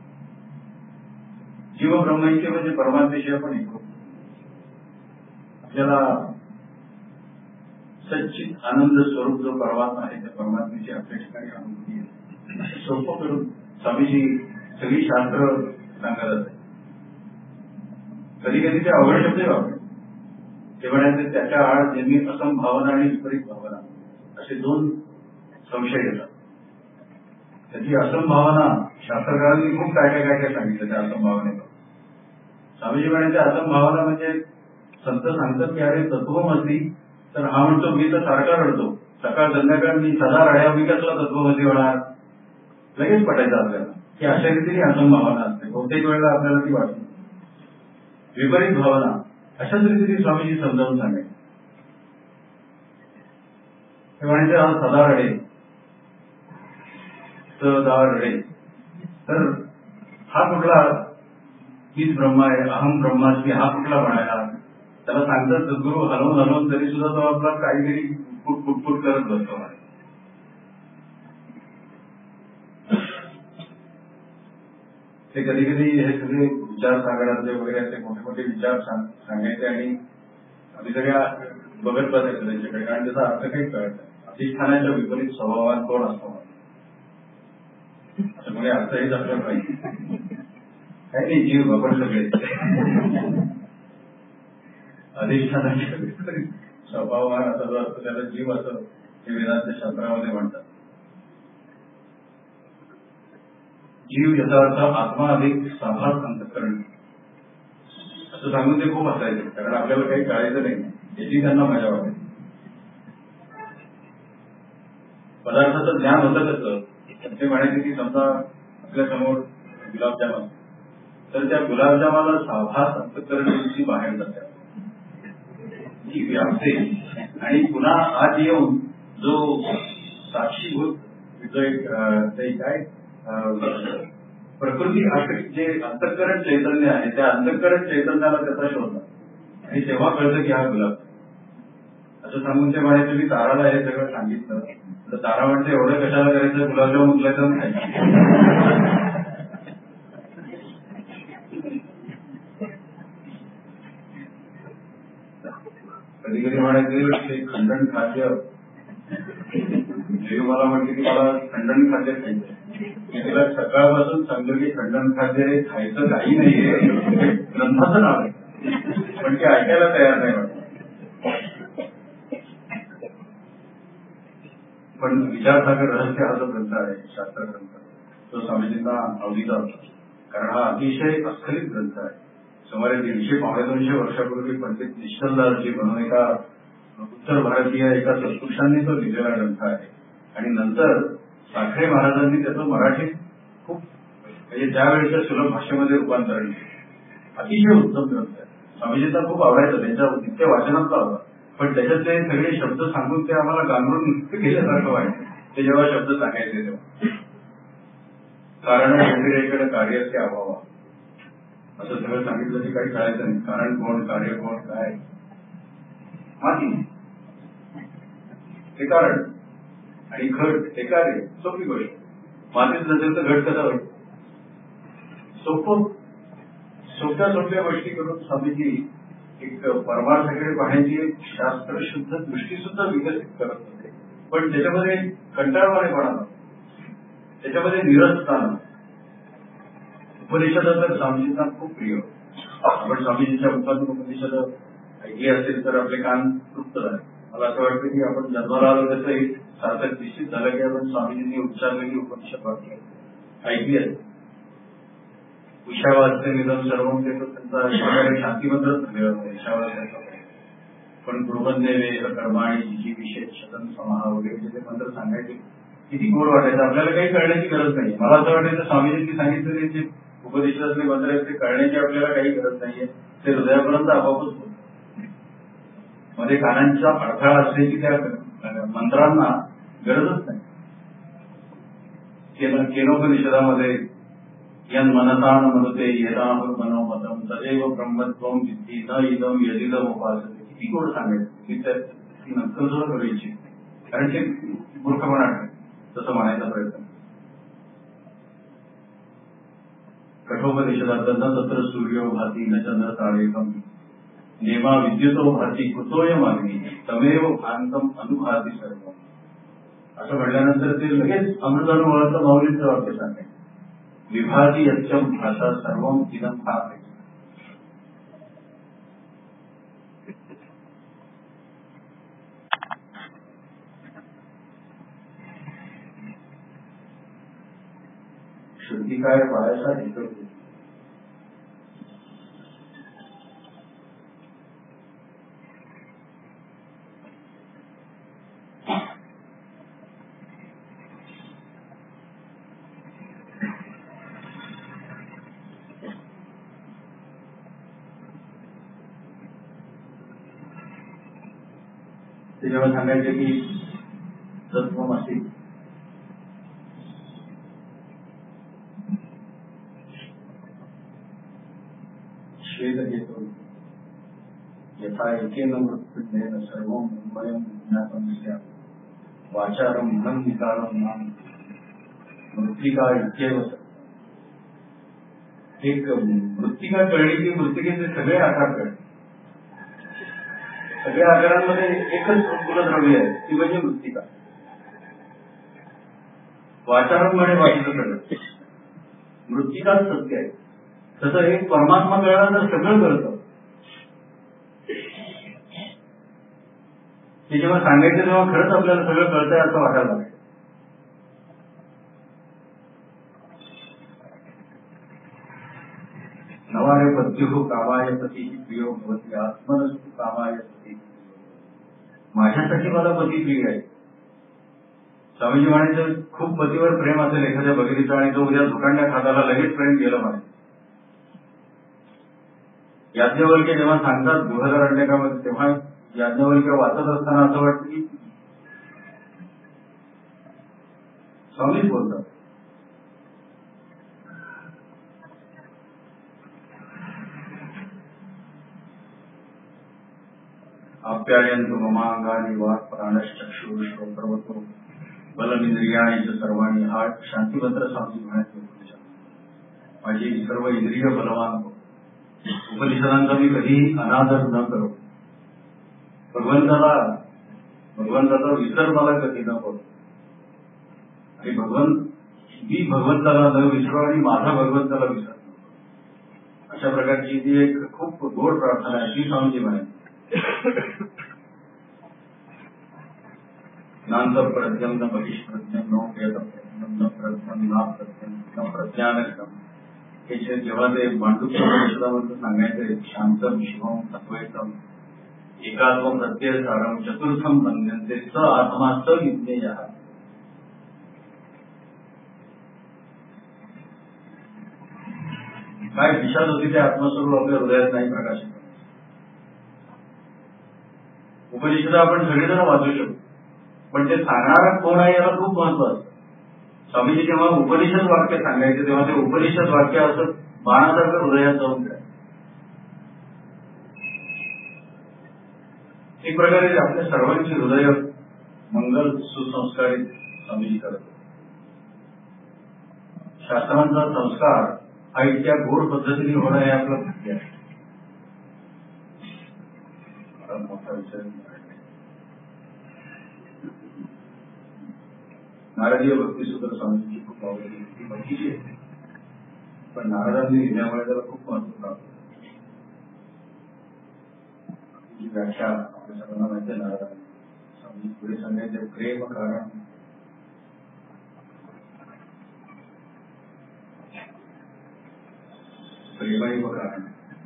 जीव ब्रह्मैक्य म्हणजे परमात्म्याशी आपण ऐकतो. आपल्याला सच्चित आनंद स्वरूप जो परमात्मा आहे त्या परमात्म्याची आपल्या ठिकाणी अनुभूती आहे. सोपं करून स्वामीजी सगळी शास्त्र सांगत असते. कधी कधी ते अवघड शब्द वापरते. ते म्हणायचे त्याच्या आड नेहमी असंभावना आणि विपरीत भावना असे दोन संशय येतात. त्याची असंभावना शास्त्रकारांनी खूप काय काय काय काय सांगितलं त्या असंभावनेला. स्वामीजी म्हणायचे असंभावना म्हणजे संत सांगतात की अरे तत्वमसी, तर हा म्हणतो मी तर सारखा रडतो सकाळ संध्याकाळ, मी सदा रड्या, मी कसला तत्वमसी होणार. लगेच पटायचं आपल्याला की अशा रीतीने असंभावना असते. बहुतेक वेळेला आपल्याला ती वाटते. विपरीत भावना अशाच रीतीने स्वामीजी समजावून सांगायचे. हे म्हणायचे हा सदा रडे, सदा रडे, तर हा कुठला मीच ब्रह्मा आहे, अहम ब्रह्मास्मी, हा कुठला म्हणायला. त्याला सांगतात सद्गुरू हलवून हलवून तरी सुद्धा तो आपला काहीतरी फुट फुटफुट करत बसतो. ते कधी कधी हे सगळे विचार सागरातले वगैरे असे मोठे मोठे विचार सांगायचे आणि आम्ही सगळ्या बघत बसायचो त्यांच्याकडे, कारण त्याचा अर्थ काही कळत नाही. अधिष्ठानाच्या विपरीत स्वभावात कोण असतो असं कोणी अर्थ हेच आपल्याला पाहिजे. काही नाही, जीव आपण सगळे अधिष्ठानाच्या विपरीत स्वभावान असं जो असतो त्याला जीव असं हे वेदांत शास्त्रामध्ये म्हणतात. जीव याचा अर्थ आत्मा अधिक साभास अंतःकरण असं सांगून ते खूप हसायचे, कारण आपल्याला काही कळायचं नाही याची त्यांना मजा वाटते. पदार्थाचं ज्ञान होतं कसं, ते म्हणायचे की समजा आपल्या समोर गुलाबजाम असतो, तर त्या गुलाबजामाला साभास अंतःकरणाची बाहेर जाते जी व्यापते आणि पुन्हा आत येऊन जो साक्षीभूत जो एक काय प्रकृती जे अंतःकरण चैतन्य आहे त्या अंतःकरण चैतन्याला त्याचा शोध लागतो आणि तेव्हा कळतं की हा गुलाब. असं सांगून ते म्हणायचं मी ताराला हे सगळं सांगितलं, तर तारा म्हणते एवढं कशाला करायचं, गुलाबजाम उचलायचं नाही. कधी कधी म्हणायचे ते खंडन खाद्य, देव मला म्हणते की मला खंडन खाद्य खायचं. तिला सकाळपासून सांगतो की खंडन खाद्य खायचं काही नाहीये, ग्रंथाचं नाव आहे, पण ते ऐकायला तयार नाही वाटत. पण विचारसागर रहस्य हा जो ग्रंथ आहे, शास्त्र ग्रंथ, तो स्वामीजींना आवडीचा होता, कारण हा अतिशय अस्खलित ग्रंथ आहे. सुमारे दीडशे पावणे दोनशे वर्षापूर्वी पंडित निश्चलदासजी म्हणून एका उत्तर भारतीय एका सत्पुरुषांनी तो लिहिलेला ग्रंथ आहे. आणि नंतर साखरे महाराजांनी त्याचं मराठीत खूप म्हणजे त्यावेळेच्या सुलभ भाषेमध्ये रूपांतरण केलं. अतिशय उत्तम ग्रंथ आहे. स्वामीजींना खूप आवडायचं, त्यांच्या नित्य वाचनातला होता, पण त्याच्यात ते सगळे शब्द सांगून ते आम्हाला गांगरून नित्य केल्यासारखं व्हायचं. ते जेव्हा शब्द सांगायचे तेव्हा कारण व्यतिरेकडे कार्याचे अभाव असं सगळं सांगितलं की काही कळायचं नाही. कारण कोण, कार्य कोण, काय, माती हे कारण आणि घट हे कार्य. सोपी गोष्ट. मातीत नसेल तर घट कसा होईल. सोपं सोप्या सोप्या गोष्टी करून स्वामीजी एक परमार्थाकडे पाहण्याची एक शास्त्रशुद्ध दृष्टी सुद्धा विकसित करत होते. पण त्याच्यामध्ये कंटाळवाणेपणा नव्हता, त्याच्यामध्ये निरसता नव्हती. उपनिषद तर स्वामीजींना खूप प्रिय होते. आपण स्वामीजींच्या मुखातून उपनिषद ऐकली असेल तर आपले कान तृप्त झाले. मला असं वाटतं की आपण जन्माला आलो त्याचं एक सार्थक निश्चित झालं की आपण स्वामीजींनी उच्चारलेली उपनिषद वाक्य ऐकली आहे. ईशावास्य निधन सर्व ते त्यांचा शांतीमंत्रच झालेला होता ईशावास्याचा. पण गृहदेवे कर्माणी जी विशेष शतन समाहा वगैरे जे मंत्र सांगायचे किती गोड वाटायचं. आपल्याला काही कळण्याची गरज नाही. मला असं वाटायचं स्वामीजींनी सांगितलेले जे उपदेशातले मंत्र आहेत ते कळण्याची आपल्याला काही गरज नाहीये, ते हृदयापर्यंत आपोआपच होत. मध्ये कानांचा अडथळा असल्याची त्या मंत्रांना गरजच नाही. केनोपनिषदामध्ये यन मनतान मनते यदाह मनोमतम तदेव ब्रह्मत्वम विद्धी न इदम यदिदम उपासते. किती गोड सांगायचं. मी त्या ती नंतर सुद्धा करू इच्छित, कारण ते मूर्खपणा आहे तसं म्हणायचा प्रयत्न. कठोपनिषदात न तत्र सूर्यो भाती न चंद्र तारेकम नेमा विद्युतो भाती कुतोय मागणी तमेव भांतम अनुभाती सर्व. असं म्हटल्यानंतर ते लगेच अमृतानुभवाचं माऊलीचं वाक्य सांगायचं. विभाती यत्यम भाषा सर्वम इदम भाति. शुद्धी काय बाळासाठी करतो. ते जेव्हा सांगायचे की तत्त्वमसि श्वेत घेतो यथा एकेन मृत्युंजयेन सर्वं मुंबयं ज्ञातं स्यात् वाचारं धनं निकारं नाम मृत्तिका इत्येव. एक मृत्तिका कळली की मृत्तिकेचे सगळे आकार कळले. सगळ्या आकारांमध्ये एकच मूलद्रव्य आहे, ती म्हणजे मृत्तिका. वाचारंपणे वाचलं कळलं, मृत्तिकाच सत्य आहे. तसं एक परमात्मा कळला तर सगळं कळतं. ते जेव्हा सांगायचं तेव्हा खरंच आपल्याला सगळं कळतंय असं वाटायला लागेल. नवारे पत्युः कामाय पती प्रियो भवती आत्मनस्तु कामाय पती. माझ्यासाठी मला पती प्रिय आहे. स्वामीजी म्हणायचं खूप पतीवर प्रेम असेल एखाद्या भगिनीचं आणि तो उद्या दुकानच्या खात्याला लगेच प्रेम गेलं म्हणे. याज्ञवल्क्य जेव्हा सांगतात बृहदारण्यकामध्ये तेव्हा याज्ञवल्क्य वाचत असताना असं वाटतं की स्वामीच बोलतात. आप्यायन्तु ममांगानि वाक् प्राणश्चक्षुः श्रोत्रवतो बलमिंद्रियाणि च सर्वाणि. हा शांतिमंत्र स्वामी म्हणायचे. माझी सर्व इंद्रिय बलवान हो. उपनिषदांचा मी कधीही अनादर न करू. भगवंताला भगवंताचा विसर मला कधी न करू. आणि भगवंत मी भगवंताला न विसरू आणि माझा भगवंताला विसर. अशा प्रकारची ती एक खूप गोड प्रार्थना आहे. ती स्वामीजी म्हणायची. नांत प्रज्ञम न बहिष्प्रज्ञम नो वेदप्रज्ञम न प्रज्ञम ना प्रज्ञम न प्रज्ञानकम. हे जेव्हा ते मांडूक्य उपनिषदामध्ये सांगायचे शांतम शिवम अद्वैतम एकात्म प्रत्यय सारम चतुर्थम बंधनते स आत्मा स विज्ञेय. काय विषाद होती ते आत्मस्वरूप आपल्या हृदयात नाही प्रकाशित. उपनिषद आपण सगळेजण वाचू शकतो, पण ते सांगणारा कोण आहे याला खूप महत्व असतं. स्वामीजी जेव्हा उपनिषद वाक्य सांगायचे तेव्हा ते उपनिषद वाक्य असं बाणासारखं हृदयात जाऊन द्या. एक प्रकारे आपल्या सर्वांची हृदय मंगल सुसंस्कारित स्वामीजी करत. शास्त्रांचा संस्कार हा इतक्या गोड पद्धतीने होणं हे आपलं भाग्य आहे. मोठा विषय नारदीय भक्ती सुद्धा स्वामींची खूप आवडली. ती भक्तीची आहे, पण नारदांनी लिहिल्यामुळे त्याला खूप महत्व प्राप्त. ही व्याख्या आपल्या सर्वांना माहिती आहे. नारदांनी स्वामी पुढे सांगायचे प्रेम कारण प्रेमैव कारण.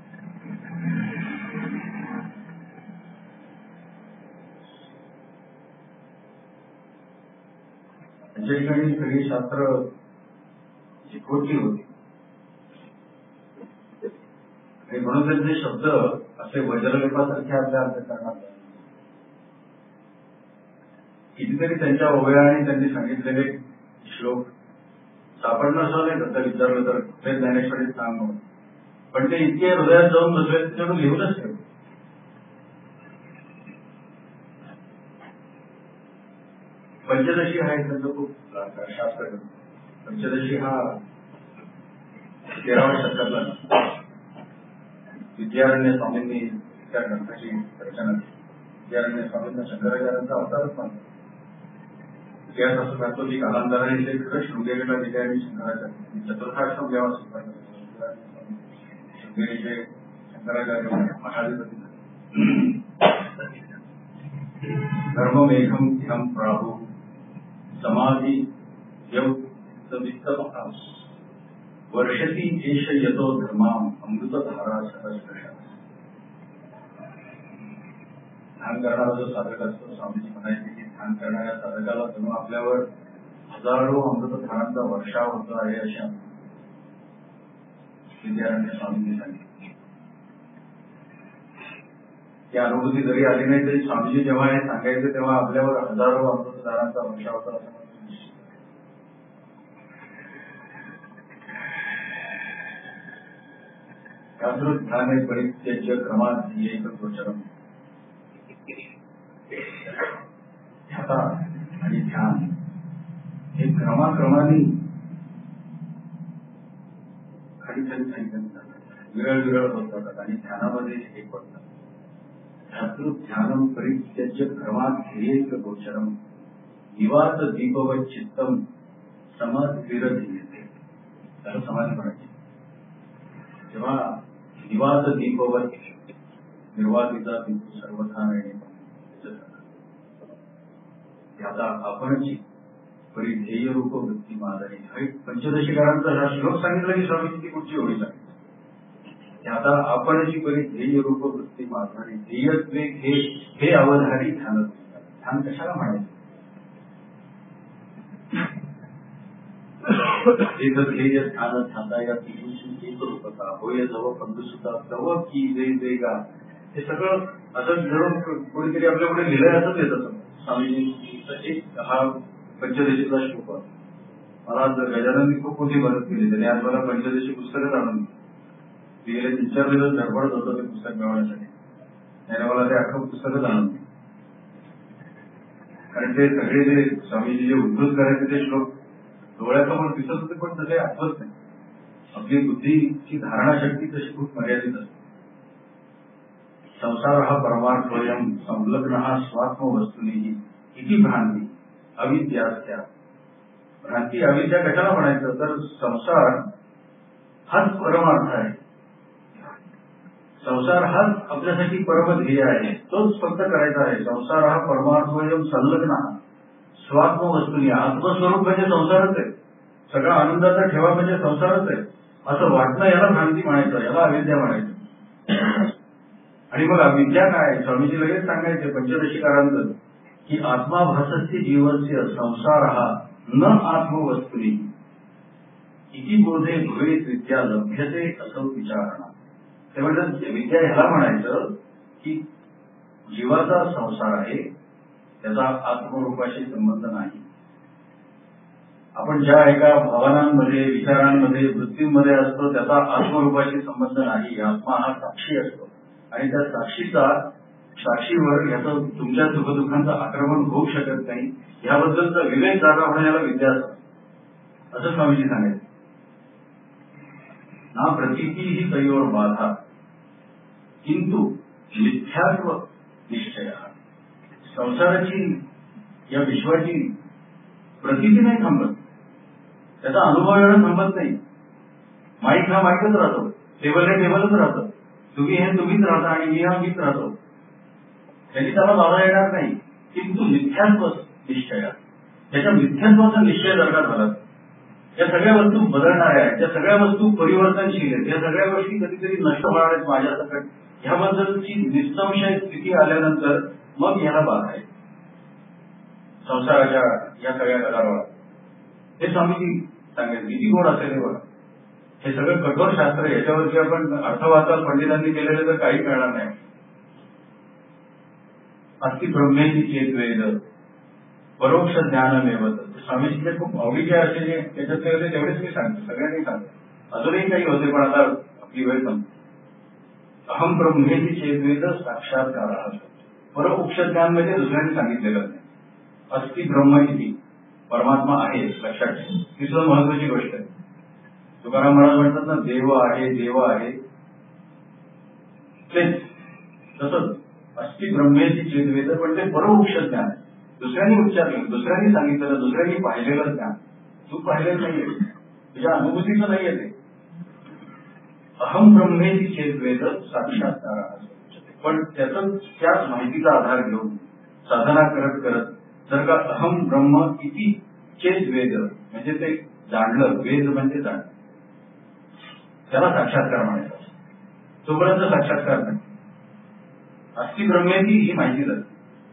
त्यांच्या ठिकाणी सगळी शास्त्र शिकवची होती आणि म्हणून त्यांचे शब्द असे वज्रलेपासारखे आपल्या अंतःकरणात. कितीतरी त्यांच्या ओव्या आणि त्यांनी सांगितलेले श्लोक सापडणं असं नाही. त्याचं विचारलं तर कुठे ज्ञानेश्वरी सांग म्हणून, पण ते इतके हृदयात जाऊन बसले त्याच्यावर लिहूनच ठेवले. पंचदशी हा एक त्यांचं खूप शास्त्र. पंचदशी हा तेराव्या शतकातला विद्यारण्य स्वामींनी त्या ग्रंथाची रचना केली. विद्यारण्य स्वामींना शंकराचार्यांचा अवतारच मानतो. इतिहास असं सांगतो की कालांतराने ते खरं शृंगेरीला गेले आणि शंकराचार्य चतुर्थाश्रम जेव्हा स्वीकारला शृंगेरीचे शंकराचार्य मठाधिपती धर्ममेघम इहम प्राहु समाधि वर्षती एष यतो धर्माम अमृतधारा सहस्रशा. ध्यान करणारा जो साधक असतो, स्वामीजी म्हणायचे की ध्यान करणाऱ्या साधकाला जणू आपल्यावर हजारो अमृतधारांचा वर्षाव होतो आहे अशा विद्यार्थी स्वामीजी सांगितले. ती अनुभूती जरी आली नाही तरी स्वामीजी जेव्हा हे सांगायचे तेव्हा आपल्यावर हजारो अमृतधारांचा वर्षाव होता असं ध्यान परित्यज्य क्रमात एक गोचरम. ध्याता आणि ध्यान हे क्रमाक्रमाने खाली खाली खाली विरळ विरळ होत जातात आणि ध्यानामध्ये एक होतात. ध्यानम परित्यज्य क्रमात एक गोचरम निवास दीपवत चित्तम समधिरधीयते. त्याला समाधी म्हणायची. जेव्हा निवास दीपवत निर्वातीचा दीप सर्वथा नाही आता आपणची परिध्येय रूप वृत्ती माधवी. हे पंचदशीकारांचा हा श्लोक सांगितला की स्वामीची ती कुठची ओळी सांगितली. आता आपणची परिध्येय रूप वृत्ती माधवी ध्येयत्वे हे हे अवधारी ध्यान. ध्यान कशाला म्हणायचं. ध्येय ध्यान ध्याता या तिची एक रूपता होय जवळ पंधुसुद्धा तव की जे जे गा. हे सगळं असं जरूर कोणीतरी आपल्याकडे लिहिलंय असंच येत असं. स्वामीजींचा एक हा पंचदशीचा श्लोक आहे. मला गजानननी खूप मोठी मदत केली. त्याने आज मला पंचदशी पुस्तकच आणून दिली. गेले तीन चार दिवस धडपडत होतं ते पुस्तक मिळवण्यासाठी. त्याने मला ते अख्खं पुस्तकच आणून दिलं. कारण ते सगळे जे स्वामीजी जे उद्धृत करायचे ते श्लोक डोळ्यासमोर दिसत होते पण तसे आठवत नाही. आपली बुद्धीची धारणा शक्ती तशी खूप मर्यादित असते. संसार हा परमार्थोयम संलग्न हा स्वात्म वस्तूनेही किती भ्रांती अविद्यास्त्या. भ्रांती अविद्या कशाला म्हणायचं तर संसार हाच परमार्थ आहे. संसार हाच आपल्यासाठी परमध्येय आहे. तोच फक्त करायचा आहे. संसार हा परमार्थोयम संलग्न हा स्वात्म वस्तूने. आत्मस्वरूप म्हणजे संसारच आहे. सगळा आनंदाचा ठेवा म्हणजे संसारच आहे असं वाटणं याला भ्रांती म्हणायचं. याला अविद्या म्हणायचं. आणि मग अविद्या काय. स्वामीजी लगेच सांगायचे पंचदशीकारांचं की आत्माभासस्य जीवस्य संसार हा न आत्मवस्तुनी इति बोधे भवेत विद्या लभ्यते असं विचारणा. ते म्हणतात विद्या ह्याला म्हणायचं की जीवाचा संसार आहे त्याचा आत्मरूपाशी संबंध नाही. आपण ज्या एका भावनांमध्ये विचारांमध्ये वृत्तींमध्ये असतो त्याचा आत्मरूपाशी संबंध नाही. आत्मा हा साक्षी असतो आणि त्या साक्षीचा साक्षीवर याचं तुमच्या सुखदुःखांचं आक्रमण होऊ शकत नाही. याबद्दलचा विवेक जागा होणं याला विद्या असतं असं स्वामीजी सांगायचं. ना प्रतीती ही तयोर बाधा किंतु मिथ्यात्व निश्चय. संसाराची या विश्वाची प्रतीती नाही थांबत. त्याचा अनुभव येणं थांबत नाही. माईक हा माईकच राहतो. टेबल हे टेबलच राहतं. तुम्ही हे तुम्हीच राहता आणि मी हा मीच राहतो. त्याची त्याला बाधा येणार नाही. किंतु मिथ्यात्व निश्चय. त्याच्या मिथ्यात्वाचा निश्चय जर का झाला या सगळ्या वस्तू बदलणाऱ्या आहेत. त्या सगळ्या वस्तू परिवर्तनशील आहेत. या सगळ्या गोष्टी कधीतरी नष्ट होणार आहेत माझ्या सकट. ह्याबद्दलची निसंशय स्थिती आल्यानंतर मग याला बाधा आहे संसाराच्या या सगळ्या गदारोळात. हे स्वामीजी सांगेल किती गोड असेल हे बघा. हे सगळं कठोर शास्त्र आहे. याच्यावरती आपण अर्थ वाचाल पंडितांनी केलेले तर काही कळणार नाही. अति ब्रह्मेची चेत वेद परोक्ष ज्ञान मिळवत. स्वामीजीचे खूप आवडीचे असे जे त्याच्यातले होते तेवढेच मी सांगतो. सगळ्यांनी सांगतो. अजूनही काही होते पण आता आपली वेळ संपली. अहम ब्रह्मेची चेत वेद साक्षात्कार. परोक्ष ज्ञान म्हणजे दुसऱ्यांनी सांगितलेलं नाही. अस्थि ब्रह्म किती परमात्मा आहे लक्षात ठेवा. ही सुद्धा महत्वाची गोष्ट आहे. तुकाराम महाराज म्हणतात ना देव आहे देव आहे तेच तसंच अस्थि ब्रह्मेची चेत वेद म्हणजे परोक्ष ज्ञान. दुसऱ्यांनी उच्चारलं, दुसऱ्यांनी सांगितलं, दुसऱ्यांनी पाहिलेलं ज्ञान. तू पाहिलेलं नाहीये, तुझ्या अनुभूतीचं नाहीये ते. अहम ब्रह्मेची चेत वेद साक्षात्कार. पण त्याच त्याच माहितीचा आधार घेऊन साधना करत करत जर का अहम ब्रह्म किती चेत वेद म्हणजे ते जाणलं, वेद म्हणजे जाणलं, त्याला साक्षात्कार म्हणायचा. तोपर्यंत साक्षात्कार नाही. अस्ति ब्रह्मेची ही माहिती झाली.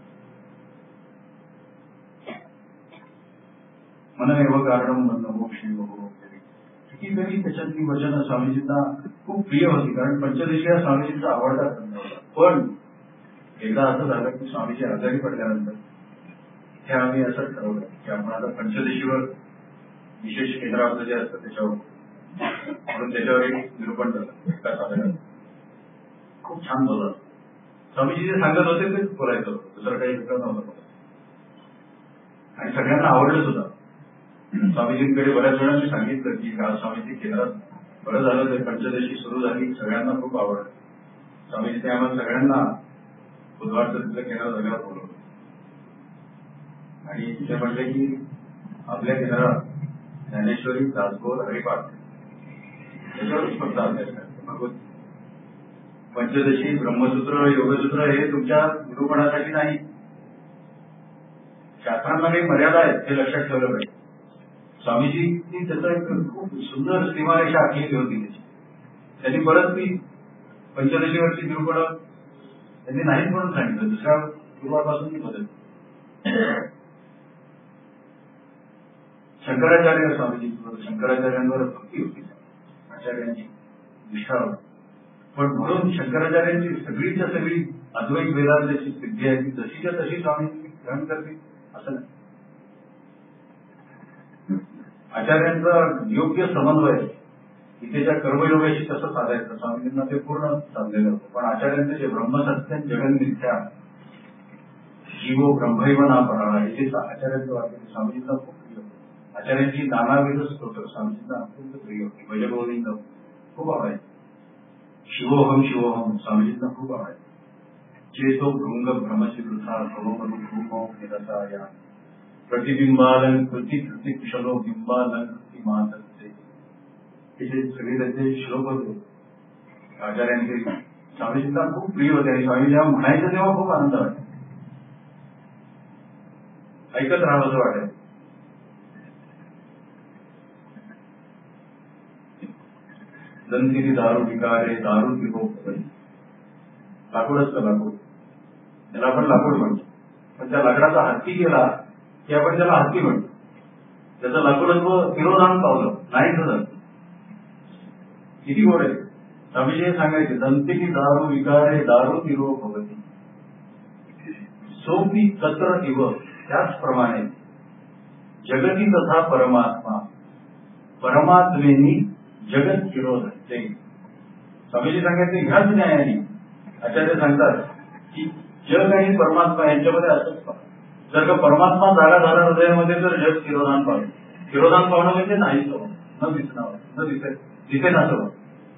मन एव कारणम मोक्षी हो. कितीतरी त्याच्यातली वचनं स्वामीजींना खूप प्रिय होती, कारण पंचदशी हा स्वामीजींचा आवडता ग्रंथ होता. पण एकदा असं झालं की स्वामीजी आजारी पडल्यानंतर इथे आम्ही असं ठरवलं की आपण आता पंचदशीवर विशेष केंद्राचं जे असतं त्याच्यावर म्हणून त्याच्यावर एक निरूपण झालं एका साधकात. खूप छान बोलला. स्वामीजी जे सांगत होते तेच बोलायचं होतं, दुसरं काही विचार नव्हतं. आणि सगळ्यांना आवडलं सुद्धा. स्वामीजींकडे बऱ्याच वेळांनी सांगितलं की काल स्वामीजी केंद्रात बरं झालं, ते पंचदशी सुरू झाली, सगळ्यांना खूप आवडलं. स्वामीजी ते आम्हाला सगळ्यांना बुधवारचं तिथलं केंद्र झाल्यावर बोलवलं आणि तिथे म्हटले की आपल्या केंद्रात ज्ञानेश्वरी, दासबोध, हरिपाठ त्याच्यावरच फक्त अभ्यास करते. भगवत पंचदशी, ब्रह्मसूत्र, योगसूत्र हे तुमच्या निरूपणासाठी नाही. शास्त्रांना काही मर्यादा आहेत हे लक्षात ठेवलं पाहिजे. स्वामीजी त्याचा एक खूप सुंदर सीमारेषा आखलेली होती त्याची. त्यांनी परत ती पंचदशीवरची निरूपणं त्यांनी नाहीच म्हणून सांगितलं, दुसऱ्या गुरुवारपासून ती बदल. शंकराचार्य स्वामीजी, शंकराचार्यांवर भक्ती होती, आचार्यांची निष्ठा होती. पण म्हणून शंकराचार्यांची सगळीच्या सगळी अद्वैत वेदांताची सिद्धी आहे ती जशीच्या तशी स्वामीजी ग्रहण करतील असं नाही. आचार्यांचा योग्य समन्वय इथे कर्मयोगाशी कसं साधायचं स्वामीजींना ते पूर्ण साधलेलं होतं. पण आचार्यांचं जे ब्रह्मसत्य जगन मिथ्या जीवो ब्रह्मैव ना पराळा हे जे आचार्यांचं वाक्य स्वामीजींना खूप प्रिय होतं. आचार्यांची नानाविध स्तोत्र स्वामीजींना अत्यंत प्रिय होती. भजगोविंद खूप आवडायचे. शिवोहम शिवोहम स्वामीजींना खूप आवडायचे. चेतो भृंग भ्रमशी वृथा भवमनु भूमो निरसा या प्रतिबिंबालन कृती कृती कुशलो बिंबालन कृती मातसे हे जे सगळे त्याचे श्लोक होते आचार्यांचे स्वामीजींना खूप प्रिय होते. आणि स्वामी जेव्हा म्हणायचं तेव्हा खूप आनंद वाटतो, ऐकत राहावं असं वाटायचं. दंतिरी दारू विकारे दारू पिहो. लाकूड असतं, लाकूड त्याला आपण लाकूड म्हणतो. पण त्या लाकडाचा हत्ती गेला की आपण त्याला हत्ती म्हणतो. त्याचं लाकूडत्व तिरोधान पावलं नाही झालं. किती गोड आहे. स्वामीजी सांगायचे दंतिरी दारू विकारे दारू तिरो भवती सोपी तत्र इव. त्याचप्रमाणे जगती तथा परमात्मा परमात्मेनी जगत विरोध असते. स्वामीजी सांगायचे ह्याच न्यायाने आचार्य सांगतात की जग आणि परमात्मा यांच्यामध्ये असंच. जर का परमात्मा जागा झाला हृदयामध्ये तर जग तिरोधान पावलं. तिरोधान पावणं म्हणजे नाहीच हवं, न दिसणं, न दिसे दिसे नसावं.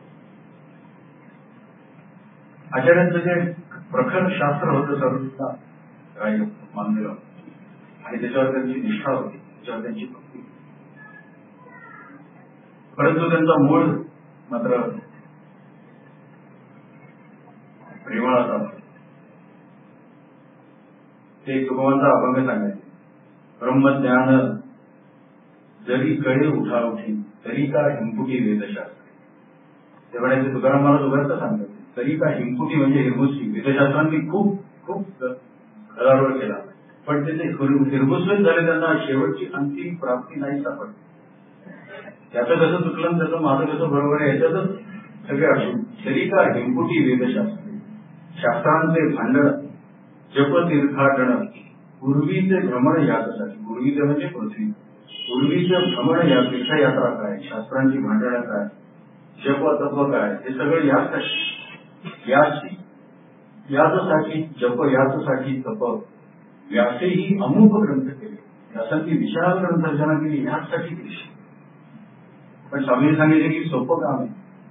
आचार्यांचं जे प्रखर शास्त्र होतं सर्वता राहिलं मानलेलं आणि त्याच्यावर त्यांची निष्ठा होती, त्याच्यावर त्यांची भक्ती. परंतु त्यांचा मूळ मात्र प्रेमळाचा. ते तुकोबांचा अभंग सांगायचे ब्रह्मज्ञान जरी कळे उठा उठी तरी का हिंपुटी वेदशास्त्र. ते म्हणायचे तुकाराम मला दुघर्थ सांगतात तरी का हिंपुटी म्हणजे हिरमुसली. वेदशास्त्रांनी खूप खूप गदारोळ केला पण त्याचे हिरमुसलेच झाले, त्यांना शेवटची अंतिम प्राप्ती नाही सापडली. त्याचं कसं चुकलं त्याचं माझं कसं बरोबर आहे याच्यातच सगळे असून तरी का हिंपुटी वेदशास्त्र. शास्त्रांचे भांडण जप तीर्थाटन पूर्वीचे भ्रमण यासाठी. पूर्वीचे म्हणजे पृथ्वी. पूर्वीचे भ्रमण या तीर्थयात्रा काय, शास्त्रांची भांडणं काय, जप तत्व काय, हे सगळं यासाठी याची याचसाठी जप याचसाठी तप. व्यासेही अमुक ग्रंथ केले, व्यासांची विशाल ग्रंथ रचना केली याचसाठी केली. पण स्वामींनी सांगितले की सोपं काम आहे.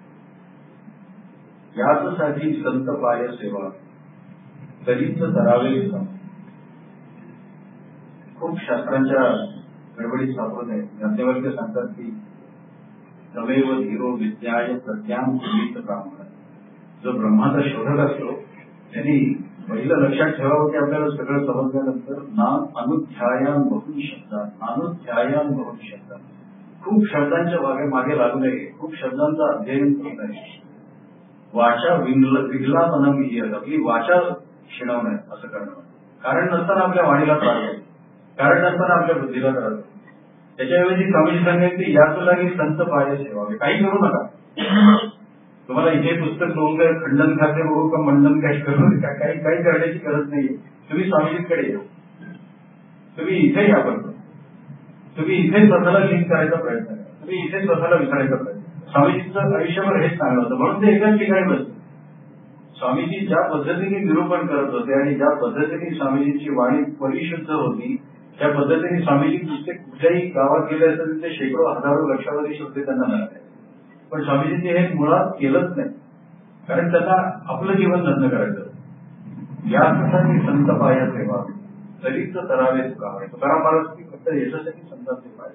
याचसाठी संत पाय सेवा तरीच करावे. खूप शास्त्रांच्या गडबडीत सापडत आहे. ज्ञातेवर्ग सांगतात की तमेव धीरो विद्याय प्रत्याम कुलीत ब्राह्मण. जो ब्रह्माचा शोधक असतो त्यांनी पहिलं लक्षात ठेवावं की आपल्याला सगळं समजल्यानंतर नाम अनुध्यायान बहु शब्दात अनुध्यायान बहु शब्दात खूप शब्दांच्या मागे मागे लागू नये. खूप शब्दांचं अध्ययन करत आहे. वाचा विगला मनम ही आपली वाचा शिणव नये असं करणं. कारण नसताना आपल्या वाणीला त्रास होतो. कारण नसताना आपल्या बुद्धीला त्रास होतो. त्याच्याऐवजी स्वामीजी सांगेल की याच जागी संत पाय ठेवावे. काही करू नका. तुम्हाला इथे पुस्तक दोन काय खंडन खाते बघू का मंडन काय करू का काही काही करण्याची गरज नाहीये. तुम्ही स्वामीजींकडे या. तुम्ही इथे या. पण तुम्ही इथे स्वतःला लिंक करायचा प्रयत्न करा. तुम्ही इथे स्वतःला विचारायचा प्रयत्न. स्वामीजींचं आयुष्यभर हेच सांगलं होतं. म्हणून ते एकाच ठिकाणी बसले. स्वामीजी ज्या पद्धतीने निरूपण करत होते आणि ज्या पद्धतीने स्वामीजींची वाणी परिशुद्ध होती त्या पद्धतीने स्वामीजी नुसते कुठल्याही गावात गेले असेल ते शेकडो हजारो लक्षावधी शब्द त्यांना मिळाले. पण स्वामीजींनी हे मुळात केलंच नाही. कारण त्यांना आपलं जीवन नग्न करायचं. यासाठी संत पाया ठेवावे तरीच तरावे तुकावे. तुकाराम महाराज की फक्त याच्यासाठी संतांचे पाय.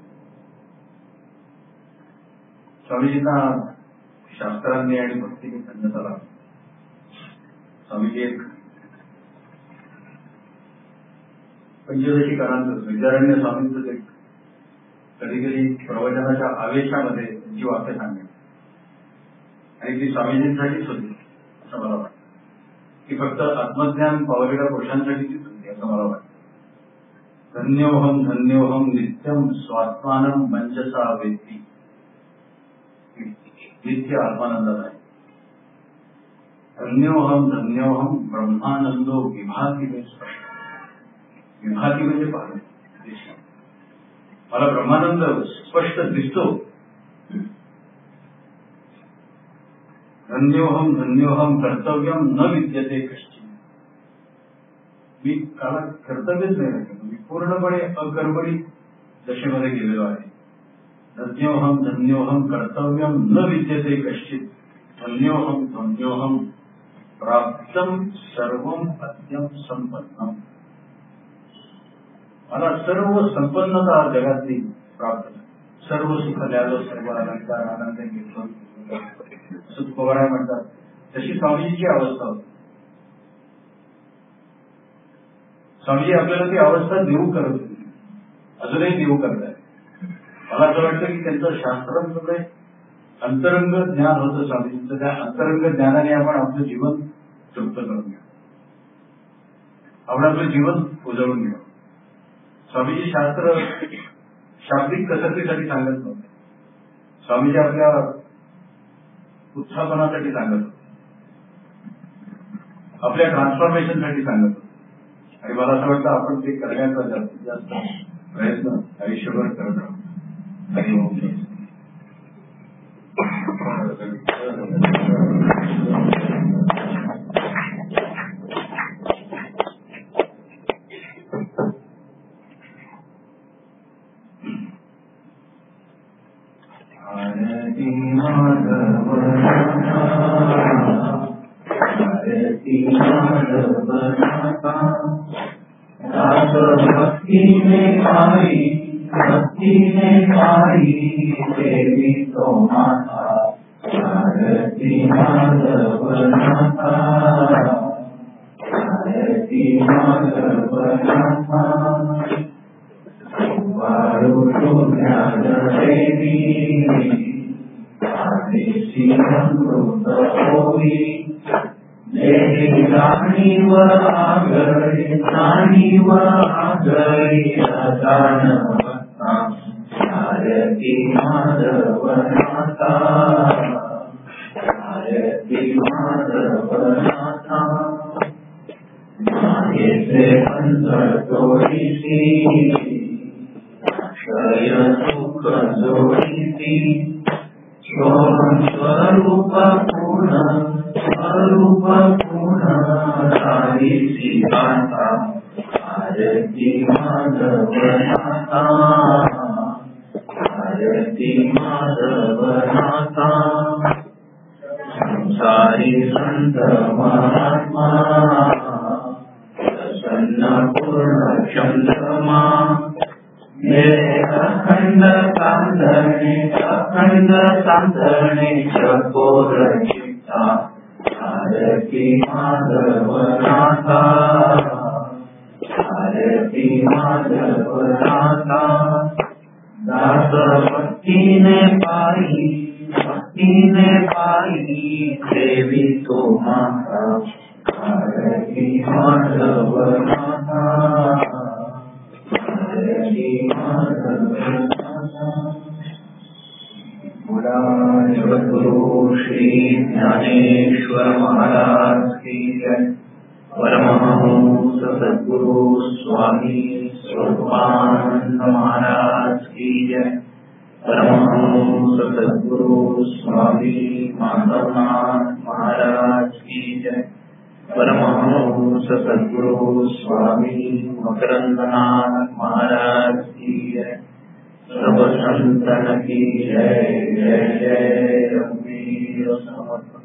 स्वामीजींना शास्त्रांनी आणि भक्तीने धन्यता लागली. स्वामीजी एक पंचदशी काळांचं विद्यारण्य स्वामींचं एक कधी कधी प्रवचनाच्या आवेशामध्ये त्यांची वाक्य सांगणे आणि ती स्वामीजींसाठीच होती असं मला वाटतं. की फक्त आत्मज्ञान पावलेल्या पुरुषांसाठीच होती असं मला वाटतं. धन्योहम धन्योहम नित्यम स्वात्मानम मंजसा वेत्ती. नित्य आत्मानंदात आहे. धन्योहम धन्योहम ब्रह्मानंदो विभाती में स्पष्ट. विभाती म्हणजे पाहणे. मला ब्रह्मानंद स्पष्ट दिसतो. धन्योहम धन्योहम कर्तव्यम न विद्यते कश्चित. मी काला कर्तव्यच नाही राहिलं. मी पूर्णपणे अकर्मणी दशेमध्ये गेलेलो आहे. धन्योहम धन्योहम कर्तव्यम न विद्यते कश्चित. धन्योहम धन्योहम प्राप्तम सर्वम अत्यम संपन्नम. मला सर्व संपन्नता जगातली प्राप्त झाली. सर्व सुख द्यावं सर्व अलंकार आनंद घेतलं असं तुकोबाराय म्हणतात. तशी स्वामीजीची अवस्था होती. स्वामीजी आपल्याला ती अवस्था देऊ करत होती. अजूनही देऊ करताय. मला असं वाटतं की त्यांचं शास्त्रांमध्ये अंतरंग ज्ञान होतं स्वामीजींचं. त्या अंतरंग ज्ञानाने आपण आपलं जीवन तृप्त करून घ्या. आपण आपलं जीवन उजळून घ्या. स्वामीजी शास्त्र शाब्दिक कसरतीसाठी सांगत नव्हते. स्वामीजी आपल्या उत्थापनासाठी सांगत होते. आपल्या ट्रान्सफॉर्मेशनसाठी सांगत होते. आणि मला असं वाटतं आपण ते करण्याचा जास्तीत जास्त प्रयत्न आयुष्यभर करत आहोत. आरती माधव आरती माधव राग भक्ति में आई भक्ति में आई देवी तो माता. आरती माधव आरती माधव वारु ज्ञान देवी आदेशी अमृत होई. देवी राणी व आगरी राणी व आगरी अजान भक्ता. आरती माधव नाथा आरती माधव नाथा. मागे से अंतर तोडीसी क्षय सुख जोडीसी. स्वरूप पूर्ण स्वरूप पूर्ण तारीसी गाथा. आरती माधव नाथा आरती माधव नाथा. संसारी संत महात्मा प्रसन्न न पूर्ण चंद्रमा मेरे अखंड सांधणे अखंड सांधणे चकोर चित्ता आरती माधव नाथा आरती माधव नाथा दास भक्तीने पायी भक्तीने पायी देवी तो माता आरती माधव नाथा आरती माधव नाथा गुरु श्री ज्ञानेश्वर महाराज की जय। परमहंस सद्गुरु स्वामी स्वरूपानंद महाराज की जय। परमहंस सद्गुरु स्वामी माधवनाथ महाराज की जय। परमहंस सद्गुरु स्वामी मकरंदनाथ महाराज की जय। सब संतन की जय जय जय रघुवीर समर्थ।